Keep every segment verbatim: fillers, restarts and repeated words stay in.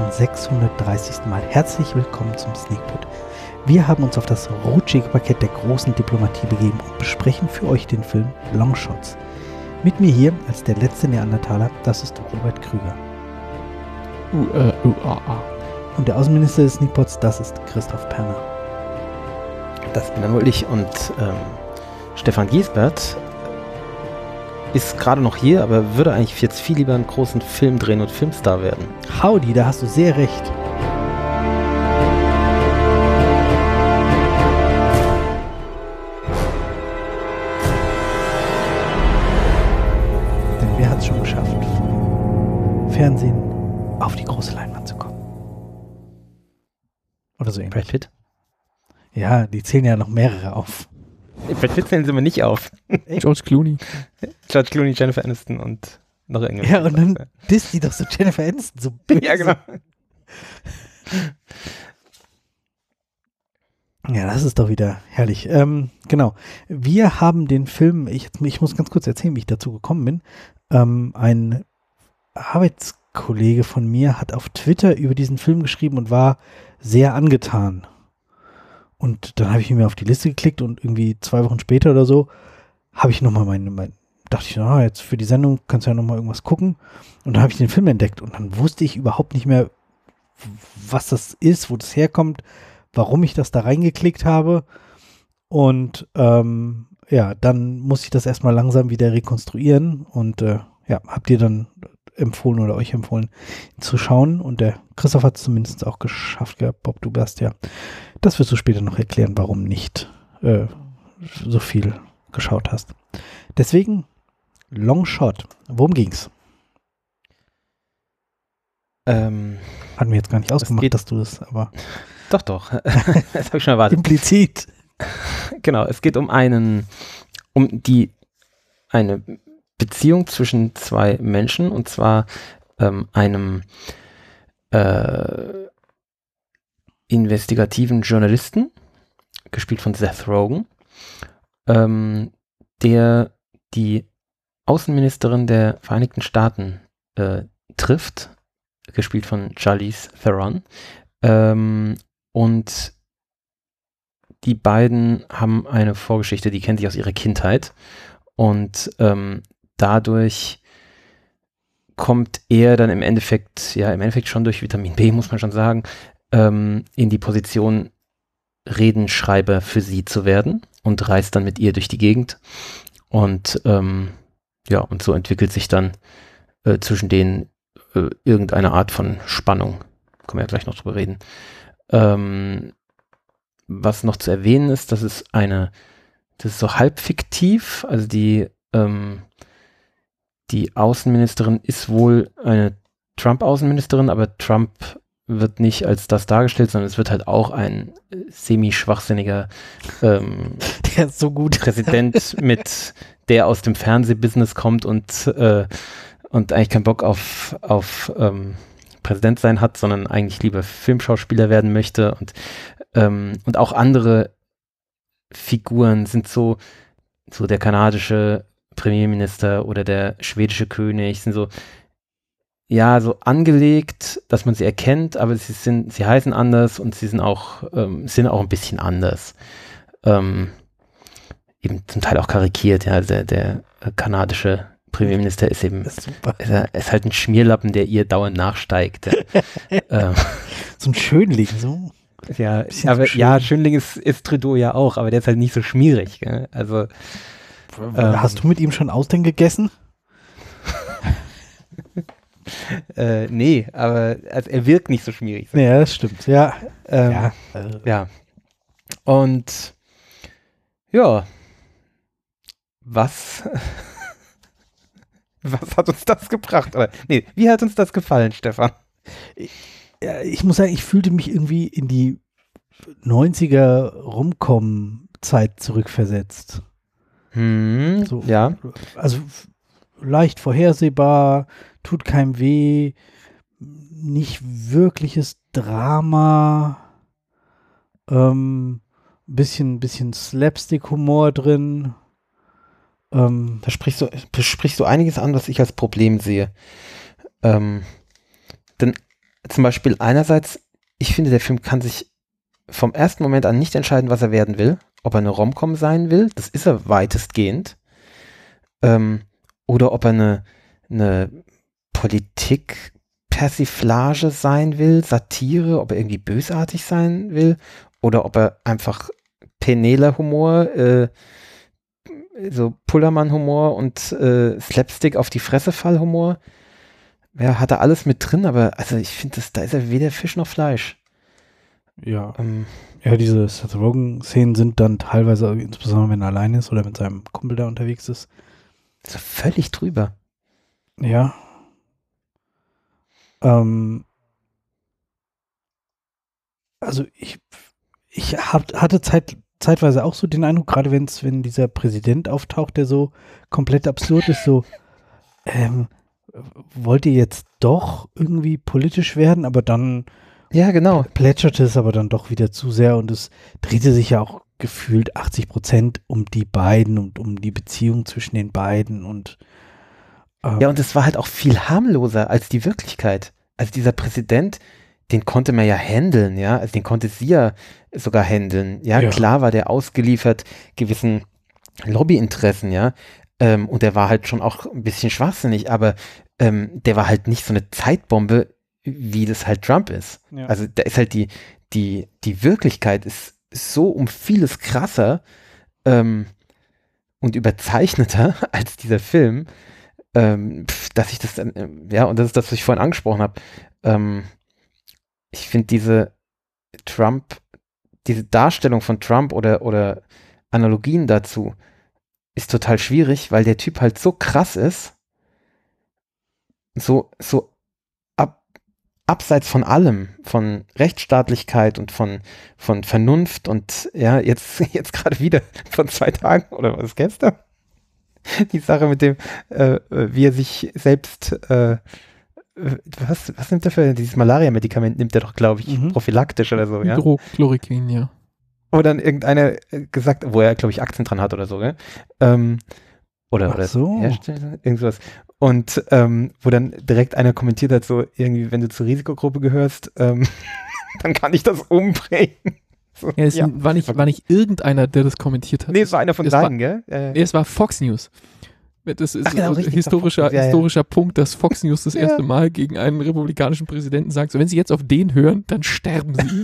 zum sechshundertdreißigsten Mal. Herzlich willkommen zum Sneakpot. Wir haben uns auf das rutschige Parkett der großen Diplomatie begeben und besprechen für euch den Film Longshots. Mit mir hier als der letzte Neandertaler, das ist Robert Krüger. Uh, äh, uh, ah, ah. Und der Außenminister des Sneakpots, das ist Christoph Perner. Das bin dann wohl ich und ähm, Stefan Giesbert ist gerade noch hier, aber würde eigentlich jetzt viel lieber einen großen Film drehen und Filmstar werden. Howdy, da hast du sehr recht. Denn wer hat es schon geschafft, vom Fernsehen auf die große Leinwand zu kommen? Oder so ähnlich. Brad Pitt? Ja, die zählen ja noch mehrere auf. Brad Pitt zählen sie mir nicht auf. George Clooney. George Clooney, Jennifer Aniston und noch irgendwas. Ja, und dann disst die doch so Jennifer Aniston so böse. Ja, genau. Ja, das ist doch wieder herrlich. Ähm, genau. Wir haben den Film, ich, ich muss ganz kurz erzählen, wie ich dazu gekommen bin. Ähm, ein Arbeitskollege von mir hat auf Twitter über diesen Film geschrieben und war sehr angetan. Und dann habe ich ihn mir auf die Liste geklickt und irgendwie zwei Wochen später oder so habe ich nochmal meine, mein, dachte ich, na, jetzt für die Sendung kannst du ja nochmal irgendwas gucken. Und dann habe ich den Film entdeckt und dann wusste ich überhaupt nicht mehr, was das ist, wo das herkommt, warum ich das da reingeklickt habe. Und ähm, ja, dann muss ich das erstmal langsam wieder rekonstruieren und äh, ja, habt ihr dann empfohlen oder euch empfohlen, ihn zu schauen. Und der Christoph hat es zumindest auch geschafft gehabt. Bob, du wirst ja, das wirst du später noch erklären, warum nicht äh, so viel geschaut hast. Deswegen Longshot. Worum ging's? Ähm, Hatten wir jetzt gar nicht ausgemacht, geht, dass du das, aber doch, doch. Das habe ich schon erwartet. Implizit. Genau, es geht um einen, um die, eine Beziehung zwischen zwei Menschen, und zwar ähm, einem äh, investigativen Journalisten, gespielt von Seth Rogen, ähm, der die Außenministerin der Vereinigten Staaten äh, trifft, gespielt von Charlize Theron, ähm, und die beiden haben eine Vorgeschichte, die kennen sich aus ihrer Kindheit, und ähm, dadurch kommt er dann im Endeffekt, ja im Endeffekt schon durch Vitamin B, muss man schon sagen, ähm, in die Position, Redenschreiber für sie zu werden, und reist dann mit ihr durch die Gegend. Und ähm, ja, und so entwickelt sich dann äh, zwischen denen äh, irgendeine Art von Spannung. Können wir ja gleich noch drüber reden. Ähm, was noch zu erwähnen ist, das ist eine, das ist so halb fiktiv, also die ähm, die Außenministerin ist wohl eine Trump-Außenministerin, aber Trump wird nicht als das dargestellt, sondern es wird halt auch ein semi-schwachsinniger ähm, der ist so gut. Präsident mit, der aus dem Fernsehbusiness kommt und, äh, und eigentlich keinen Bock auf, auf ähm, Präsident sein hat, sondern eigentlich lieber Filmschauspieler werden möchte, und, ähm, und auch andere Figuren sind so, so der kanadische Premierminister oder der schwedische König sind so, ja, so angelegt, dass man sie erkennt, aber sie sind, sie heißen anders und sie sind auch, ähm, sind auch ein bisschen anders. Ähm, eben zum Teil auch karikiert, ja, der, der kanadische Premierminister ist eben, ist, super. Ist, er, ist halt ein Schmierlappen, der ihr dauernd nachsteigt. Ja. ähm, so ein Schönling, so. Ja, aber schön. ja, Schönling ist, ist Trudeau ja auch, aber der ist halt nicht so schmierig, gell? Also hast ähm, du mit ihm schon Austern gegessen? äh, nee, aber also er wirkt nicht so schmierig. So. Ja, das stimmt, ja. Ähm, ja. ja. Und ja, was was hat uns das gebracht? Oder, nee, wie hat uns das gefallen, Stefan? Ja, ich muss sagen, ich fühlte mich irgendwie in die neunziger Rom-Com-Zeit zurückversetzt. Hm, so, ja. Also leicht vorhersehbar, tut keinem weh, nicht wirkliches Drama, ähm, bisschen, bisschen Slapstick-Humor drin. Ähm, da sprichst du, sprichst du einiges an, was ich als Problem sehe. Ähm, denn zum Beispiel einerseits, ich finde, der Film kann sich vom ersten Moment an nicht entscheiden, was er werden will. Ob er eine Rom-Com sein will, das ist er weitestgehend. Ähm, oder ob er eine, eine Politik-Persiflage sein will, Satire, ob er irgendwie bösartig sein will. Oder ob er einfach Penela-Humor, äh, so Pullermann-Humor und äh, Slapstick auf die Fresse-Fall-Humor. Ja, hat er alles mit drin, aber also ich finde, da ist er weder Fisch noch Fleisch. Ja. Ähm, Ja, diese Seth Rogen-Szenen sind dann teilweise, insbesondere wenn er alleine ist oder mit seinem Kumpel da unterwegs ist. so völlig drüber. Ja. Ähm, also ich, ich hab, hatte Zeit, zeitweise auch so den Eindruck, gerade wenn's, wenn dieser Präsident auftaucht, der so komplett absurd ist, so, ähm, wollt ihr jetzt doch irgendwie politisch werden, aber dann Ja, genau. plätscherte es aber dann doch wieder zu sehr und es drehte sich ja auch gefühlt achtzig Prozent um die beiden und um die Beziehung zwischen den beiden und ähm, Ja, und es war halt auch viel harmloser als die Wirklichkeit. Also dieser Präsident, den konnte man ja handeln, ja, also den konnte sie ja sogar handeln. Ja, Ja. klar war der ausgeliefert gewissen Lobbyinteressen, ja, ähm, und der war halt schon auch ein bisschen schwachsinnig, aber ähm, der war halt nicht so eine Zeitbombe, wie das halt Trump ist. Ja. Also da ist halt die, die, die Wirklichkeit ist so um vieles krasser ähm, und überzeichneter als dieser Film, ähm, pf, dass ich das dann, ähm, ja, und das ist das, was ich vorhin angesprochen habe. Ähm, ich finde diese Trump, diese Darstellung von Trump oder, oder Analogien dazu ist total schwierig, weil der Typ halt so krass ist, so, so ab, abseits von allem, von Rechtsstaatlichkeit und von, von Vernunft und ja, jetzt, jetzt gerade wieder von zwei Tagen oder was gestern? Die Sache mit dem, äh, wie er sich selbst, äh, was, was nimmt er für dieses Malaria-Medikament? Nimmt er doch, glaube ich, Mhm. prophylaktisch oder so, ja? Hydrochloroquin, ja. Wo dann irgendeiner äh, gesagt, wo er, glaube ich, Aktien dran hat oder so, gell? Ähm, oder, Ach oder so. Hersteller, irgendwas. Und ähm, wo dann direkt einer kommentiert hat, so irgendwie, wenn du zur Risikogruppe gehörst, ähm, dann kann ich das umbringen. So, Ja, es ja. war, nicht, war nicht irgendeiner, der das kommentiert hat. Nee, es war einer von Es war- seinen, gell? Äh, Nee, es war Fox News. Das ist Ach genau, ein richtig, historischer, Fox News, ja, ja. historischer Punkt, dass Fox News das Ja. erste Mal gegen einen republikanischen Präsidenten sagt, so wenn Sie jetzt auf den hören, dann sterben Sie.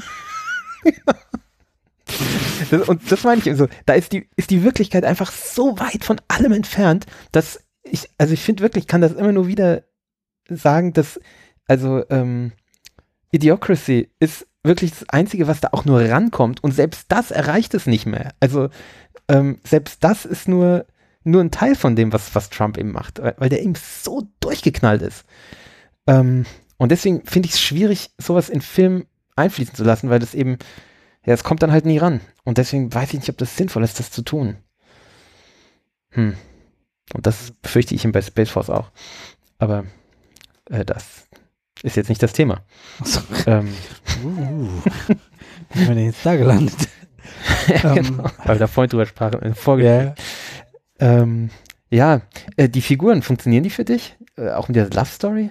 Das, und das meine ich eben so, da ist die, ist die Wirklichkeit einfach so weit von allem entfernt, dass ich, also ich finde wirklich, kann das immer nur wieder sagen, dass, also ähm, Idiocracy ist wirklich das Einzige, was da auch nur rankommt und selbst das erreicht es nicht mehr. Also ähm, selbst das ist nur, nur ein Teil von dem, was, was Trump eben macht, weil weil der eben so durchgeknallt ist. Ähm, und deswegen finde ich es schwierig, sowas in Film einfließen zu lassen, weil das eben, ja, es kommt dann halt nie ran. Und deswegen weiß ich nicht, ob das sinnvoll ist, das zu tun. Hm. Und das befürchte ich ihm bei Space Force auch. Aber äh, das ist jetzt nicht das Thema. Achso. Ähm, Uh, ich bin jetzt da gelandet. ja, Ähm, genau, weil wir da vorhin drüber sprachen. Äh, vorge- ähm, ja, äh, die Figuren, funktionieren die für dich? Äh, auch mit der Love Story?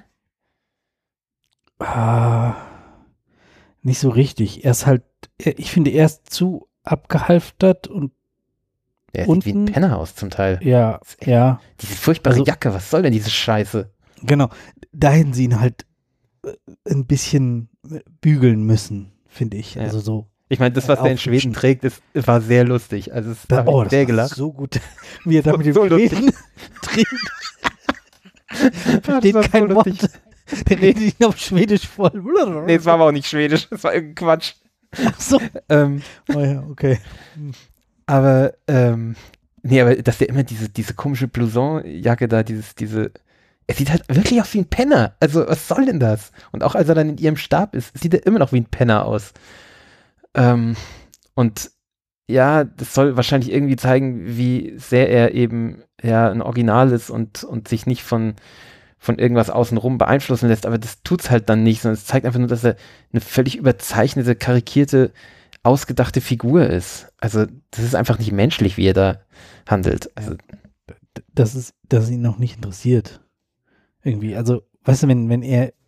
Ah, nicht so richtig. Er ist halt, er- ich finde, er ist zu abgehalftert und Der sieht wie ein Unten- Penner aus zum Teil. ja, ja, Diese furchtbare Also- Jacke, was soll denn diese Scheiße? genau. Da hätten sie ihn halt äh, ein bisschen äh, bügeln müssen, finde ich. Ja. Also so. Ich meine, das, was der in Aufhübschen. Schweden trägt, ist, war sehr lustig. Also es Da, hat oh, mich das sehr war gelacht. so gut, wie er da mit dem So lustig. Schweden trägt. Versteht war so kein Wort. lustig. Der redet ihn auf Schwedisch voll. Nee, es war aber auch nicht schwedisch. Es war irgendein Quatsch. Ach so. Ähm, Oh ja, okay. aber, ähm, nee, aber dass der immer diese, diese komische Blouson-Jacke da, dieses, diese, er sieht halt wirklich aus wie ein Penner. Also, was soll denn das? Und auch als er dann in ihrem Stab ist, sieht er immer noch wie ein Penner aus. Ähm, und ja, das soll wahrscheinlich irgendwie zeigen, wie sehr er eben ja ein Original ist und, und sich nicht von, von irgendwas außenrum beeinflussen lässt, aber das tut's halt dann nicht, sondern es zeigt einfach nur, dass er eine völlig überzeichnete, karikierte, ausgedachte Figur ist. Also das ist einfach nicht menschlich, wie er da handelt. Also, Das ist, dass es ihn noch nicht interessiert. Irgendwie. Also, weißt du, wenn, wenn er,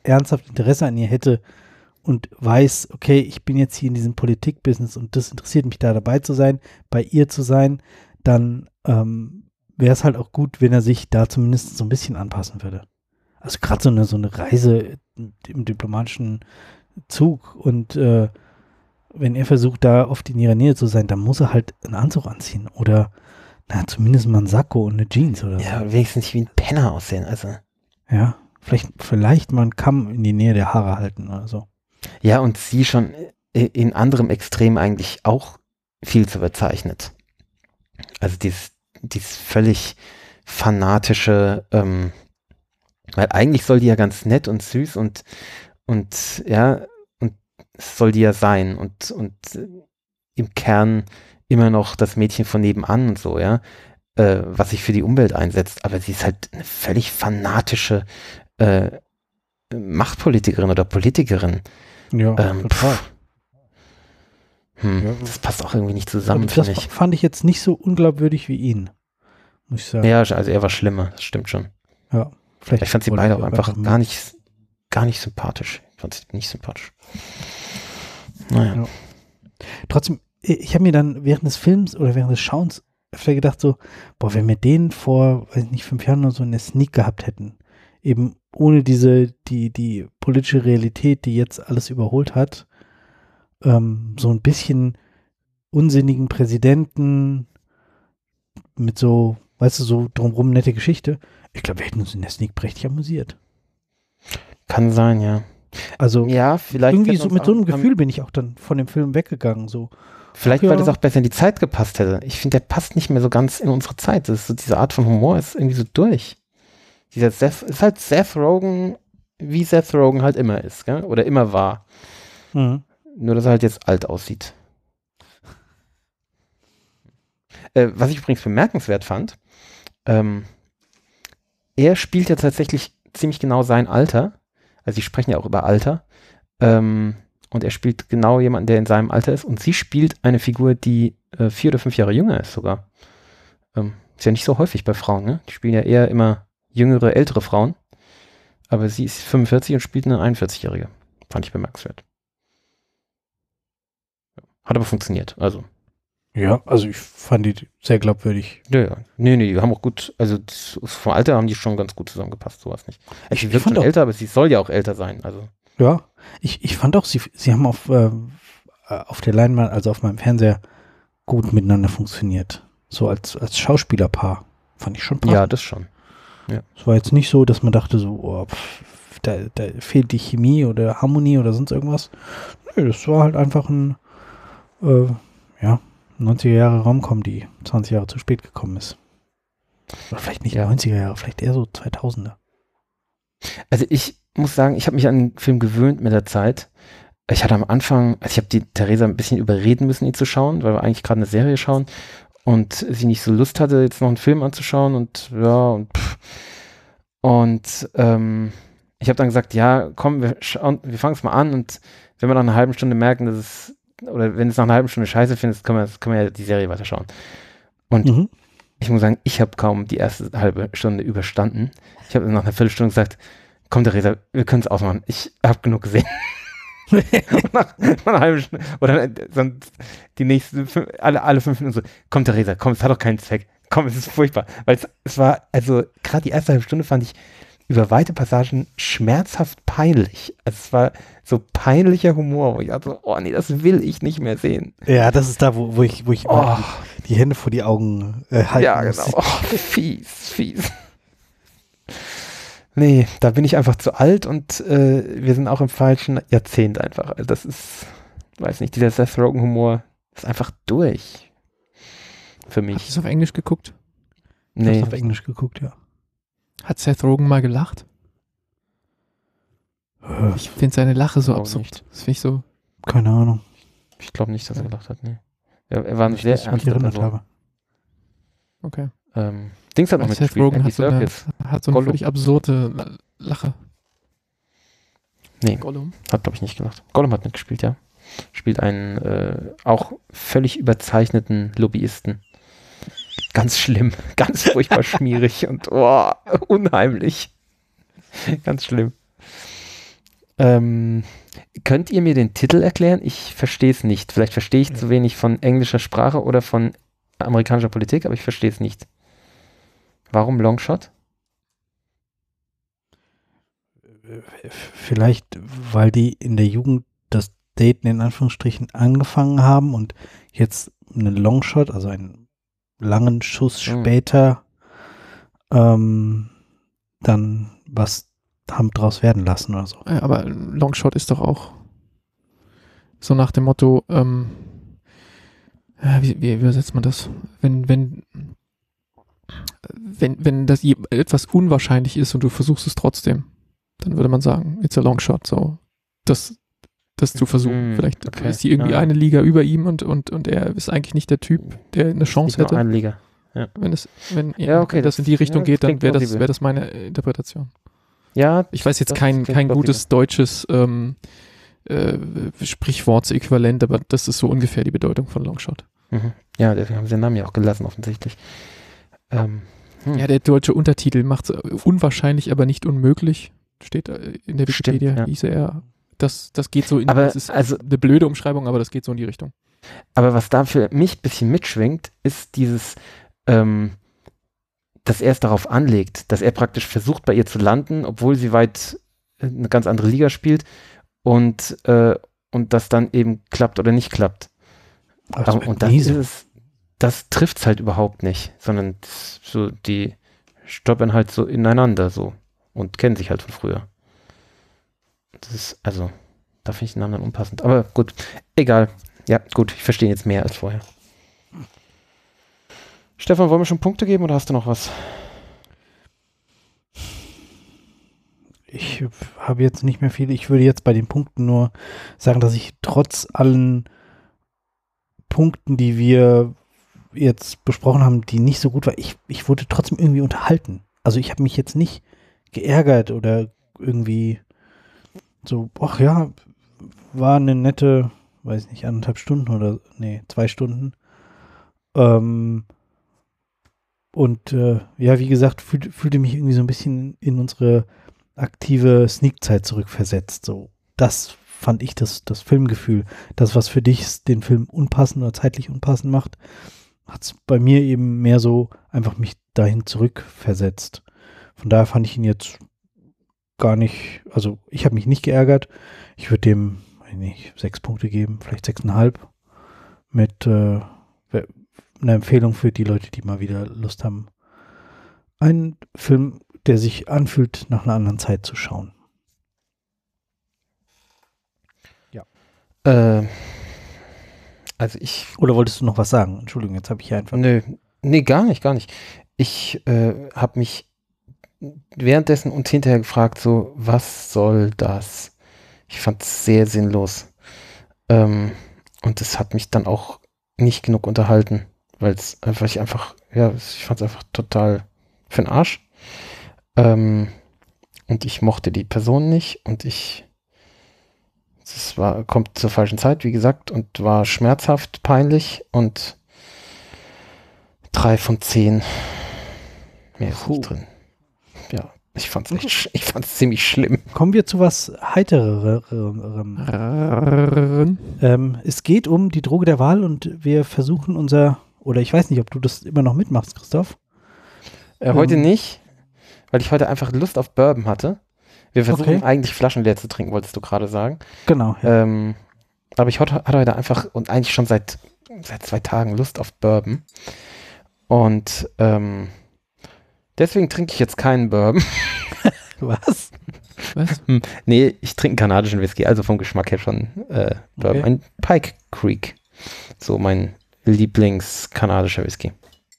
ernsthaft Interesse an ihr hätte und weiß, okay, ich bin jetzt hier in diesem Politikbusiness und das interessiert mich, da dabei zu sein, bei ihr zu sein, dann ähm, wäre es halt auch gut, wenn er sich da zumindest so ein bisschen anpassen würde. Also gerade so eine, so eine Reise im diplomatischen Zug und äh, wenn er versucht, da oft in ihrer Nähe zu sein, dann muss er halt einen Anzug anziehen oder na, zumindest mal einen Sakko und eine Jeans oder so. Ja, wenigstens nicht wie ein Penner aussehen, also. Ja, vielleicht, vielleicht mal einen Kamm in die Nähe der Haare halten oder so. Ja, und sie schon in anderem Extrem eigentlich auch viel zu bezeichnet. Also dieses, dieses völlig fanatische, ähm, weil eigentlich soll die ja ganz nett und süß und, und ja, und soll die ja sein und, und im Kern immer noch das Mädchen von nebenan und so, ja, äh, was sich für die Umwelt einsetzt, aber sie ist halt eine völlig fanatische äh, Machtpolitikerin oder Politikerin. Ja, Ähm, total. Hm, Ja. das passt auch irgendwie nicht zusammen, Aber das finde ich. fand ich jetzt nicht so unglaubwürdig wie ihn, muss ich sagen. Ja, also er war schlimmer, das stimmt schon. Ja, vielleicht Ich fand sie wollte beide ich auch einfach einfach gar nicht, gar nicht sympathisch. Ich fand sie nicht sympathisch. Naja. Ja. Trotzdem, ich habe mir dann während des Films oder während des Schauens öfter gedacht so, boah, wenn wir den vor, weiß ich nicht, fünf Jahren oder so in der Sneak gehabt hätten, eben ohne diese, die, die politische Realität, die jetzt alles überholt hat, ähm, so ein bisschen unsinnigen Präsidenten mit so, weißt du, so drumrum nette Geschichte. Ich glaube, wir hätten uns in der Sneak prächtig amüsiert. Kann sein, ja. Also Ja, vielleicht. irgendwie hätten so uns mit so einem auch- Gefühl bin ich auch dann von dem Film weggegangen, so. Vielleicht, Ach weil ja. das auch besser in die Zeit gepasst hätte. Ich finde, der passt nicht mehr so ganz in unsere Zeit. Das ist so, diese Art von Humor ist irgendwie so durch. Dieser Seth, ist halt Seth Rogen, wie Seth Rogen halt immer ist, gell? Oder immer war. Mhm. Nur, dass er halt jetzt alt aussieht. Äh, was ich übrigens bemerkenswert fand, ähm, er spielt ja tatsächlich ziemlich genau sein Alter. Also sie sprechen ja auch über Alter. Ähm, und er spielt genau jemanden, der in seinem Alter ist. Und sie spielt eine Figur, die äh, vier oder fünf Jahre jünger ist sogar. Ähm, ist ja nicht so häufig bei Frauen, ne? Die spielen ja eher immer jüngere, ältere Frauen. Aber sie ist fünfundvierzig und spielt eine einundvierzig-Jährige. Fand ich bemerkenswert. Hat aber funktioniert, also. Ja, also ich fand die sehr glaubwürdig. Ja, ja. Nee, nee, die haben auch gut, also das, vom Alter haben die schon ganz gut zusammengepasst, sowas nicht. Also Ich- sie ich wirkt fand schon auch- älter, aber sie soll ja auch älter sein, also. Ja, ich, ich fand auch, sie, sie haben auf, ähm, äh, auf der Leinwand, also auf meinem Fernseher, gut miteinander funktioniert. So als, als Schauspielerpaar. Fand ich schon passend. Ja, das schon. Es war jetzt nicht so, dass man dachte so, oh, pff, da, da fehlt die Chemie oder Harmonie oder sonst irgendwas. Nö, das war halt einfach ein, äh, ja, neunziger Jahre Romcom, die zwanzig Jahre zu spät gekommen ist. Oder vielleicht nicht Ja. neunziger Jahre, vielleicht eher so zweitausender. Also ich muss sagen, ich habe mich an den Film gewöhnt mit der Zeit. Ich hatte am Anfang, also ich habe die Theresa ein bisschen überreden müssen, ihn zu schauen, weil wir eigentlich gerade eine Serie schauen und sie nicht so Lust hatte, jetzt noch einen Film anzuschauen und ja und pff. Und ähm, ich habe dann gesagt, ja, komm, wir schauen, wir fangen es mal an und wenn wir nach einer halben Stunde merken, dass es, oder wenn es nach einer halben Stunde scheiße findest, können wir, können wir ja die Serie weiterschauen. Und Mhm. ich muss sagen, ich habe kaum die erste halbe Stunde überstanden. Ich habe nach einer Viertelstunde gesagt, komm Theresa, wir können es ausmachen. Ich habe genug gesehen. Und nach, nach einer halben Stunde, oder sonst die nächsten, fünf, alle, alle fünf Minuten so, komm Theresa, komm, es hat doch keinen Zweck. Komm, es ist furchtbar. Weil es, es war, also gerade die erste halbe Stunde fand ich über weite Passagen schmerzhaft peinlich. Also es war so peinlicher Humor, wo ich dachte, so, oh nee, das will ich nicht mehr sehen. Ja, das ist da, wo, wo ich, wo ich Oh. immer die, die Hände vor die Augen äh, halten Ja, muss. genau. Oh, fies, fies. Nee, da bin ich einfach zu alt und äh, wir sind auch im falschen Jahrzehnt einfach. Also das ist, weiß nicht, dieser Seth Rogen Humor ist einfach durch. Für Habt ihr mich. es auf Englisch geguckt? Ich Nee. hab's auf Englisch geguckt, ja. Hat Seth Rogen mal gelacht? Äh, Ich finde seine Lache so Auch absurd. nicht. Das finde ich so. Keine Ahnung. Ich glaube nicht, dass er gelacht hat, nee. Er, er war eine Nicht, sehr dass ich mich ernste erinnert Person. habe. Okay. Ähm, Dings hat noch Weil Seth mitgespielt, Rogen Andy hat so, eine, Serkis. hat so eine Gollum. völlig absurde La- Lache. Nee, Gollum. hat glaube ich nicht gelacht. Gollum hat mitgespielt, ja. Spielt einen äh, auch völlig überzeichneten Lobbyisten. Ganz schlimm, ganz furchtbar schmierig und oh, unheimlich. Ganz schlimm. Ähm, könnt ihr mir den Titel erklären? Ich verstehe es nicht. Vielleicht verstehe ich ja. zu wenig von englischer Sprache oder von amerikanischer Politik, aber ich verstehe es nicht. Warum Longshot? Vielleicht, weil die in der Jugend das Daten in Anführungsstrichen angefangen haben und jetzt einen Longshot, also einen langen Schuss hm. später, ähm, dann was haben draus werden lassen oder so. Ja, aber Longshot ist doch auch so nach dem Motto, ähm, wie, wie übersetzt man das? Wenn, wenn, wenn, wenn das etwas unwahrscheinlich ist und du versuchst es trotzdem, dann würde man sagen, it's a long shot, so das, das zu versuchen. Mm, Vielleicht okay. ist die irgendwie ja. eine Liga über ihm und, und, und er ist eigentlich nicht der Typ, der eine Chance hätte. Eine Liga. Ja. Wenn es, wenn ja, okay, das, das in die Richtung ja, geht, dann wäre das, wär das meine Interpretation. Ja, ich weiß jetzt kein, kein gutes deutsches ähm, äh, Sprichwortsäquivalent, aber das ist so ungefähr die Bedeutung von Longshot. Mhm. Ja, deswegen haben sie den Namen ja auch gelassen, offensichtlich. Ähm, hm. Ja, der deutsche Untertitel macht es unwahrscheinlich, aber nicht unmöglich. Steht in der Wikipedia, Stimmt, ja. hieß er. Das, das geht so in, aber, das ist also, eine blöde Umschreibung, aber das geht so in die Richtung. Aber was da für mich ein bisschen mitschwingt, ist dieses, ähm, dass er es darauf anlegt, dass er praktisch versucht, bei ihr zu landen, obwohl sie weit eine ganz andere Liga spielt und, äh, und das dann eben klappt oder nicht klappt. Das um, und das ist es, das trifft es halt überhaupt nicht, sondern so die stoppern halt so ineinander so und kennen sich halt von früher. Das ist, also, da finde ich den Namen dann unpassend. Aber gut, egal. Ja, gut, ich verstehe jetzt mehr als vorher. Stefan, wollen wir schon Punkte geben oder hast du noch was? Ich habe jetzt nicht mehr viel. Ich würde jetzt bei den Punkten nur sagen, dass ich trotz allen Punkten, die wir jetzt besprochen haben, die nicht so gut waren, ich, ich wurde trotzdem irgendwie unterhalten. Also ich habe mich jetzt nicht geärgert oder irgendwie so, ach ja, war eine nette, weiß nicht, anderthalb Stunden oder, nee, zwei Stunden. Ähm, und äh, ja, wie gesagt, fühl, fühlte mich irgendwie so ein bisschen in unsere aktive Sneak-Zeit zurückversetzt. So, das fand ich das, das Filmgefühl. Das, was für dich den Film unpassend oder zeitlich unpassend macht, hat es bei mir eben mehr so einfach mich dahin zurückversetzt. Von daher fand ich ihn jetzt gar nicht, also ich habe mich nicht geärgert. Ich würde dem, weiß nicht, sechs Punkte geben, vielleicht sechseinhalb. Mit äh, einer Empfehlung für die Leute, die mal wieder Lust haben, einen Film, der sich anfühlt, nach einer anderen Zeit zu schauen. Ja. Äh, also ich... Oder wolltest du noch was sagen? Entschuldigung, jetzt habe ich hier einfach... Nö, nee, gar nicht, gar nicht. Ich äh, habe mich währenddessen und hinterher gefragt, so, was soll das? Ich fand es sehr sinnlos. Ähm, und es hat mich dann auch nicht genug unterhalten, weil es einfach, ich einfach, ja, ich fand es einfach total für den Arsch. Ähm, und ich mochte die Person nicht und ich, es war, kommt zur falschen Zeit, wie gesagt, und war schmerzhaft, peinlich und drei von zehn. Mehr ist nicht drin. Ja, ich fand's echt, sch- ich fand's ziemlich schlimm. Kommen wir zu was heitererem. ähm, es geht um die Droge der Wahl und wir versuchen unser, oder ich weiß nicht, ob du das immer noch mitmachst, Christoph. Äh, heute ähm, nicht, weil ich heute einfach Lust auf Bourbon hatte. Wir versuchen okay. eigentlich Flaschen leer zu trinken, wolltest du gerade sagen. Genau. Ja. Ähm, aber ich hatte heute einfach und eigentlich schon seit, seit zwei Tagen Lust auf Bourbon. Und ähm, deswegen trinke ich jetzt keinen Bourbon. Was? Was? Hm, nee, ich trinke kanadischen Whisky, also vom Geschmack her schon äh, Bourbon. Okay. Ein Pike Creek. So mein Lieblings-kanadischer Whisky.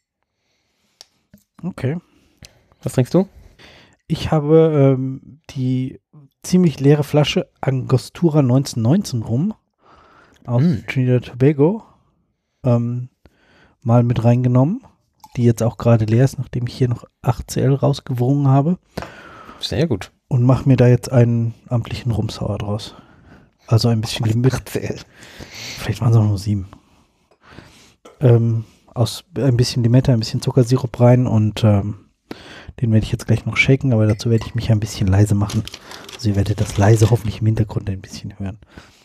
Okay. Was trinkst du? Ich habe ähm, die ziemlich leere Flasche Angostura neunzehnhundertneunzehn rum aus mm. Trinidad Tobago ähm, mal mit reingenommen, die jetzt auch gerade leer ist, nachdem ich hier noch acht C L rausgewrungen habe. Sehr gut. Und mache mir da jetzt einen amtlichen Rumsauer draus. Also ein bisschen Limit. acht C L. Vielleicht waren es auch nur sieben. Ähm, aus ein bisschen Limette, ein bisschen Zuckersirup rein und ähm, den werde ich jetzt gleich noch shaken, aber dazu werde ich mich ein bisschen leise machen Also ihr werdet das leise hoffentlich im Hintergrund ein bisschen hören.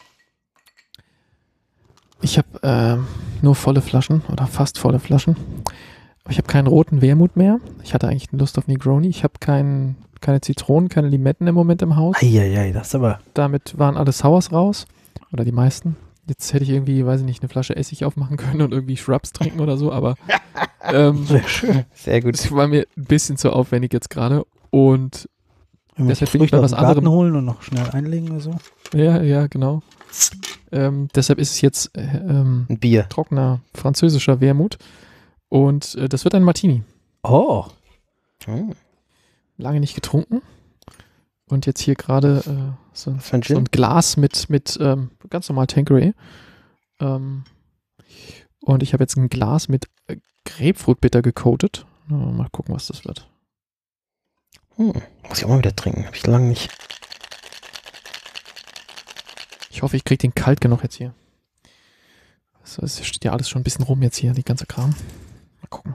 Ich habe äh, nur volle Flaschen oder fast volle Flaschen. Aber ich habe keinen roten Wermut mehr. Ich hatte eigentlich Lust auf Negroni. Ich habe kein, keine Zitronen, keine Limetten im Moment im Haus. Eieiei, das ist aber... Damit waren alle Sours raus. Oder die meisten. Jetzt hätte ich irgendwie, weiß ich nicht, eine Flasche Essig aufmachen können und irgendwie Shrubs trinken oder so, aber ähm, sehr schön. Sehr gut. Das war mir ein bisschen zu aufwendig jetzt gerade und deshalb bin ich bei was anderem holen und noch schnell einlegen oder so. Ja, ja, genau. Ähm, deshalb ist es jetzt äh, ähm, ein Bier. Trockener französischer Wermut und äh, das wird ein Martini. Oh. oh. Lange nicht getrunken und jetzt hier gerade äh, so, so ein so ein Glas mit, mit ähm, ganz normal Tanqueray. Ähm, und ich habe jetzt ein Glas mit äh, Grapefruitbitter gecoatet. Na, mal gucken, was das wird. Hm, muss ich auch mal wieder trinken. Habe ich lange nicht. Ich hoffe, ich kriege den kalt genug jetzt hier. Es steht ja alles schon ein bisschen rum jetzt hier, die ganze Kram. Mal gucken.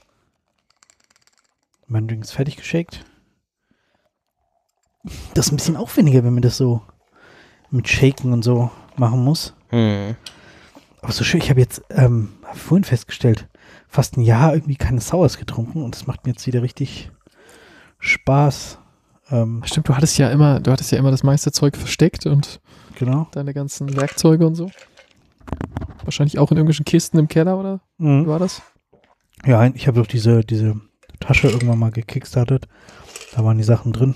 Mein Drink ist fertig geshakt. Das ist ein bisschen aufwendiger, wenn man das so mit Shaken und so machen muss. Hm. Aber so schön, ich habe jetzt ähm, hab vorhin festgestellt, fast ein Jahr irgendwie keine Sours getrunken und das macht mir jetzt wieder richtig Spaß. Ähm, Stimmt, du hattest ja immer, du hattest ja immer das meiste Zeug versteckt und genau. Deine ganzen Werkzeuge und so. Wahrscheinlich auch in irgendwelchen Kisten im Keller, oder? Mhm. Wie war das? Ja, ich habe doch diese, diese Tasche irgendwann mal gekickstartet. Da waren die Sachen drin.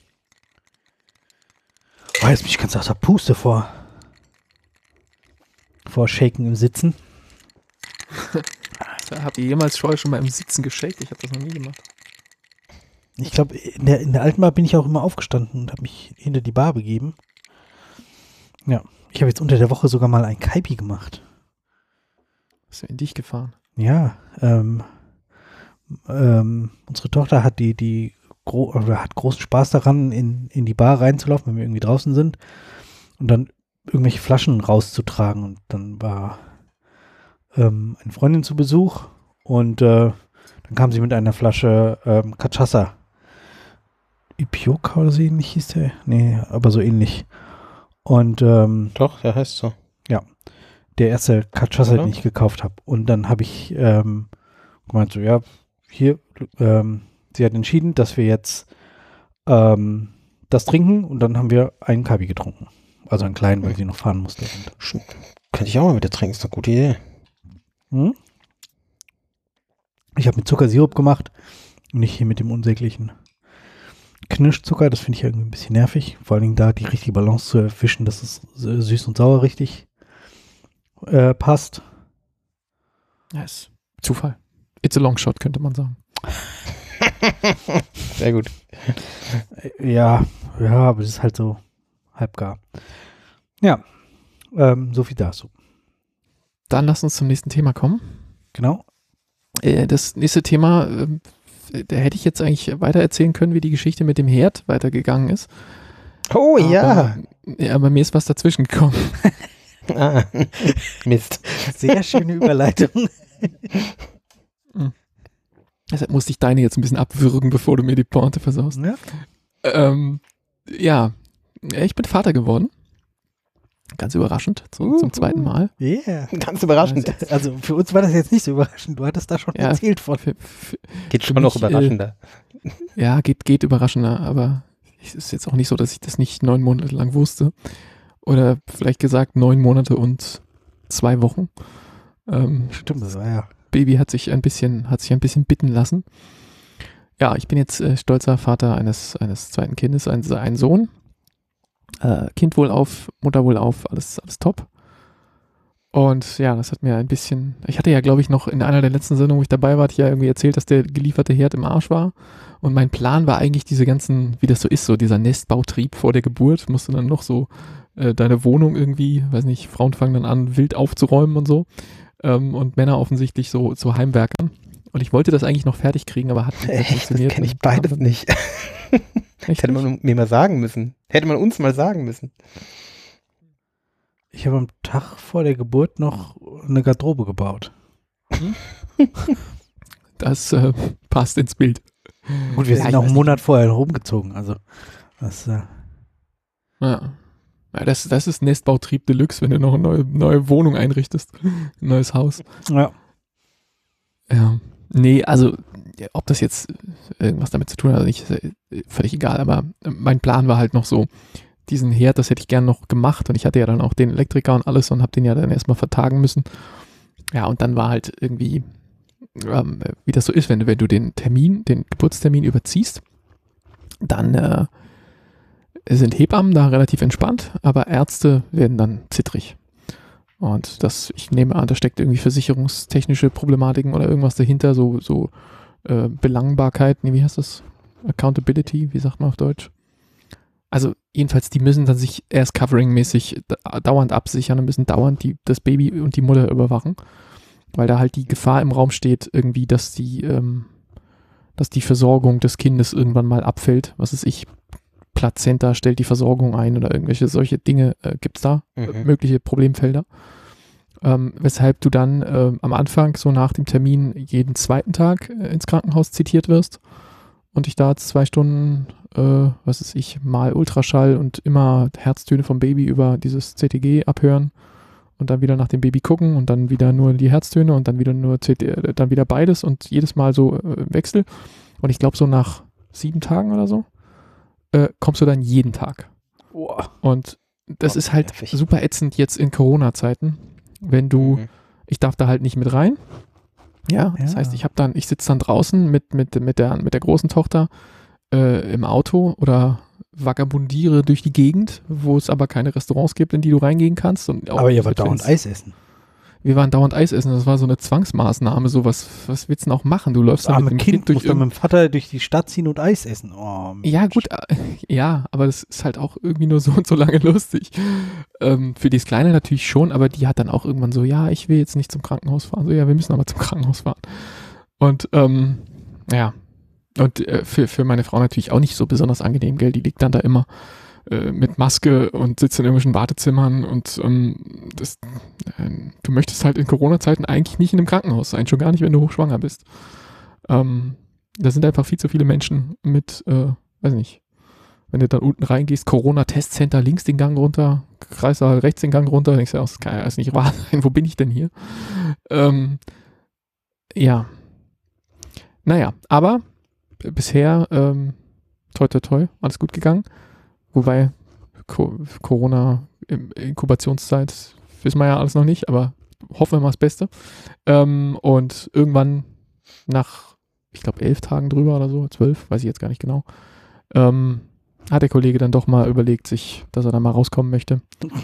Oh, jetzt bin ich ganz außer Puste vor vor Shaken im Sitzen. Habt ihr jemals vorher schon mal im Sitzen geshakt? Ich habe das noch nie gemacht. Ich glaube, in der, in der alten Bar bin ich auch immer aufgestanden und habe mich hinter die Bar begeben. Ja, ich habe jetzt unter der Woche sogar mal ein Kaipi gemacht. Bist du in dich gefahren? Ja, ähm, ähm, unsere Tochter hat die, die gro- oder hat großen Spaß daran, in, in die Bar reinzulaufen, wenn wir irgendwie draußen sind und dann irgendwelche Flaschen rauszutragen. Und dann war ähm, eine Freundin zu Besuch und äh, dann kam sie mit einer Flasche ähm, Cachaça. Ipioca oder so ähnlich hieß der? Nee, aber so ähnlich. Und ähm, doch, der heißt so. Ja, der erste Cachaça, den ich gekauft habe. Und dann habe ich ähm, gemeint so, ja, hier, ähm, sie hat entschieden, dass wir jetzt ähm, das trinken und dann haben wir einen Kaipi getrunken. Also einen kleinen, weil sie noch fahren musste. Und könnte ich auch mal wieder trinken, ist eine gute Idee. Hm? Ich habe mit Zuckersirup gemacht und nicht hier mit dem unsäglichen Knirschzucker. Das finde ich irgendwie ein bisschen nervig. Vor allen Dingen da die richtige Balance zu erwischen, dass es süß und sauer richtig äh, passt. Ja, ist Zufall. It's a long shot, könnte man sagen. Sehr gut. Ja, ja, aber das ist halt so halbgar. Ja, ähm, so viel dazu. Dann lass uns zum nächsten Thema kommen. Genau. Äh, das nächste Thema, äh, da hätte ich jetzt eigentlich weiter erzählen können, wie die Geschichte mit dem Herd weitergegangen ist. Oh aber, ja. Ja, aber mir ist was dazwischen gekommen. Ah, Mist. Sehr schöne Überleitung. Deshalb musste ich deine jetzt ein bisschen abwürgen, bevor du mir die Pointe versaust. Ja. Ähm, ja, ich bin Vater geworden. Ganz überraschend, zum, zum zweiten Mal. Yeah. Ganz überraschend. Also, also für uns war das jetzt nicht so überraschend. Du hattest da schon Ja, erzählt von. Für, für, geht schon für noch mich, überraschender. Äh, ja, geht, geht überraschender, aber es ist jetzt auch nicht so, dass ich das nicht neun Monate lang wusste. Oder vielleicht gesagt neun Monate und zwei Wochen. Ähm, Stimmt, das war ja. Baby hat sich ein bisschen, hat sich ein bisschen bitten lassen. Ja, ich bin jetzt äh, stolzer Vater eines, eines zweiten Kindes, ein, ein Sohn. Äh, Kind wohl auf, Mutter wohl auf, alles, alles top. Und ja, das hat mir ein bisschen, ich hatte ja, glaube ich, noch in einer der letzten Sendungen, wo ich dabei war, hatte ich ja irgendwie erzählt, dass der gelieferte Herd im Arsch war. Und mein Plan war eigentlich diese ganzen, wie das so ist, so dieser Nestbautrieb vor der Geburt, musst du dann noch so äh, deine Wohnung irgendwie, weiß nicht, Frauen fangen dann an, wild aufzuräumen und so. Ähm, und Männer offensichtlich so, so Heimwerkern. Und ich wollte das eigentlich noch fertig kriegen, aber hat nicht funktioniert. Das kenne ich beides nicht. Hätte man mir mal sagen müssen. Hätte man uns mal sagen müssen. Ich habe am Tag vor der Geburt noch eine Garderobe gebaut. Hm? Das äh, passt ins Bild. Gut, wir Ja, sind ich auch weiß einen nicht. Monat vorher rumgezogen. Also, das, äh, Ja. Ja, das, das ist Nestbautrieb Deluxe, wenn du noch eine neue, neue Wohnung einrichtest. Ein neues Haus. Ja. Ja. Nee, also, ob das jetzt irgendwas damit zu tun hat oder nicht, ist völlig egal. Aber mein Plan war halt noch so, diesen Herd, das hätte ich gern noch gemacht. Und ich hatte ja dann auch den Elektriker und alles und habe den ja dann erstmal vertagen müssen. Ja, und dann war halt irgendwie, ähm, wie das so ist, wenn du, wenn du den Termin, den Geburtstermin überziehst, dann äh, sind Hebammen da relativ entspannt, aber Ärzte werden dann zittrig. Und das, ich nehme an, da steckt irgendwie versicherungstechnische Problematiken oder irgendwas dahinter, so, so äh, Belangbarkeit, nee, wie heißt das? Accountability, wie sagt man auf Deutsch? Also jedenfalls, die müssen dann sich erst coveringmäßig da, dauernd absichern und müssen dauernd die, das Baby und die Mutter überwachen, weil da halt die Gefahr im Raum steht, irgendwie, dass die, ähm, dass die Versorgung des Kindes irgendwann mal abfällt, was weiß ich, Plazenta stellt die Versorgung ein oder irgendwelche solche Dinge äh, gibt es da, mhm. äh, mögliche Problemfelder. Ähm, weshalb du dann äh, am Anfang, so nach dem Termin, jeden zweiten Tag äh, ins Krankenhaus zitiert wirst und dich da zwei Stunden, äh, was weiß ich, mal Ultraschall und immer Herztöne vom Baby über dieses C T G abhören und dann wieder nach dem Baby gucken und dann wieder nur die Herztöne und dann wieder nur C T, äh, dann wieder beides und jedes Mal so äh, im Wechsel. Und ich glaube so nach sieben Tagen oder so Äh, kommst du dann jeden Tag. Oh. Und das oh, ist halt nervig. super ätzend jetzt in Corona-Zeiten, wenn du, mhm. ich darf da halt nicht mit rein. Ja, das ja. heißt, ich habe dann, ich sitze dann draußen mit, mit, mit, der, mit der großen Tochter äh, im Auto oder vagabundiere durch die Gegend, wo es aber keine Restaurants gibt, in die du reingehen kannst. Und auch aber ihr wart dauernd Eis essen. Wir waren dauernd Eis essen, das war so eine Zwangsmaßnahme, so was, was willst du denn auch machen? Du läufst das dann mit dem dem Kind, Kind durch musst dann mit dem Vater durch die Stadt ziehen und Eis essen. Oh, ja gut, äh, ja, aber das ist halt auch irgendwie nur so und so lange lustig. Ähm, für das Kleine natürlich schon, aber die hat dann auch irgendwann so, ja, ich will jetzt nicht zum Krankenhaus fahren. So, ja, wir müssen aber zum Krankenhaus fahren. Und ähm, ja, und äh, für, für meine Frau natürlich auch nicht so besonders angenehm, gell, die liegt dann da immer mit Maske und sitzt in irgendwelchen Wartezimmern und ähm, das, äh, du möchtest halt in Corona-Zeiten eigentlich nicht in einem Krankenhaus sein, schon gar nicht, wenn du hochschwanger bist. Ähm, da sind einfach viel zu viele Menschen mit, äh, weiß nicht, wenn du dann unten reingehst, Corona-Testcenter links den Gang runter, Kreissaal rechts den Gang runter, denkst du, das kann ja alles nicht wahr sein, wo bin ich denn hier? Ähm, ja. Naja, aber bisher ähm, toi toi toi, alles gut gegangen. Wobei Co- Corona-Inkubationszeit wissen wir ja alles noch nicht, aber hoffen wir mal das Beste. Ähm, und irgendwann nach, ich glaube, elf Tagen drüber oder so, zwölf, weiß ich jetzt gar nicht genau, ähm, hat der Kollege dann doch mal überlegt, sich, dass er da mal rauskommen möchte.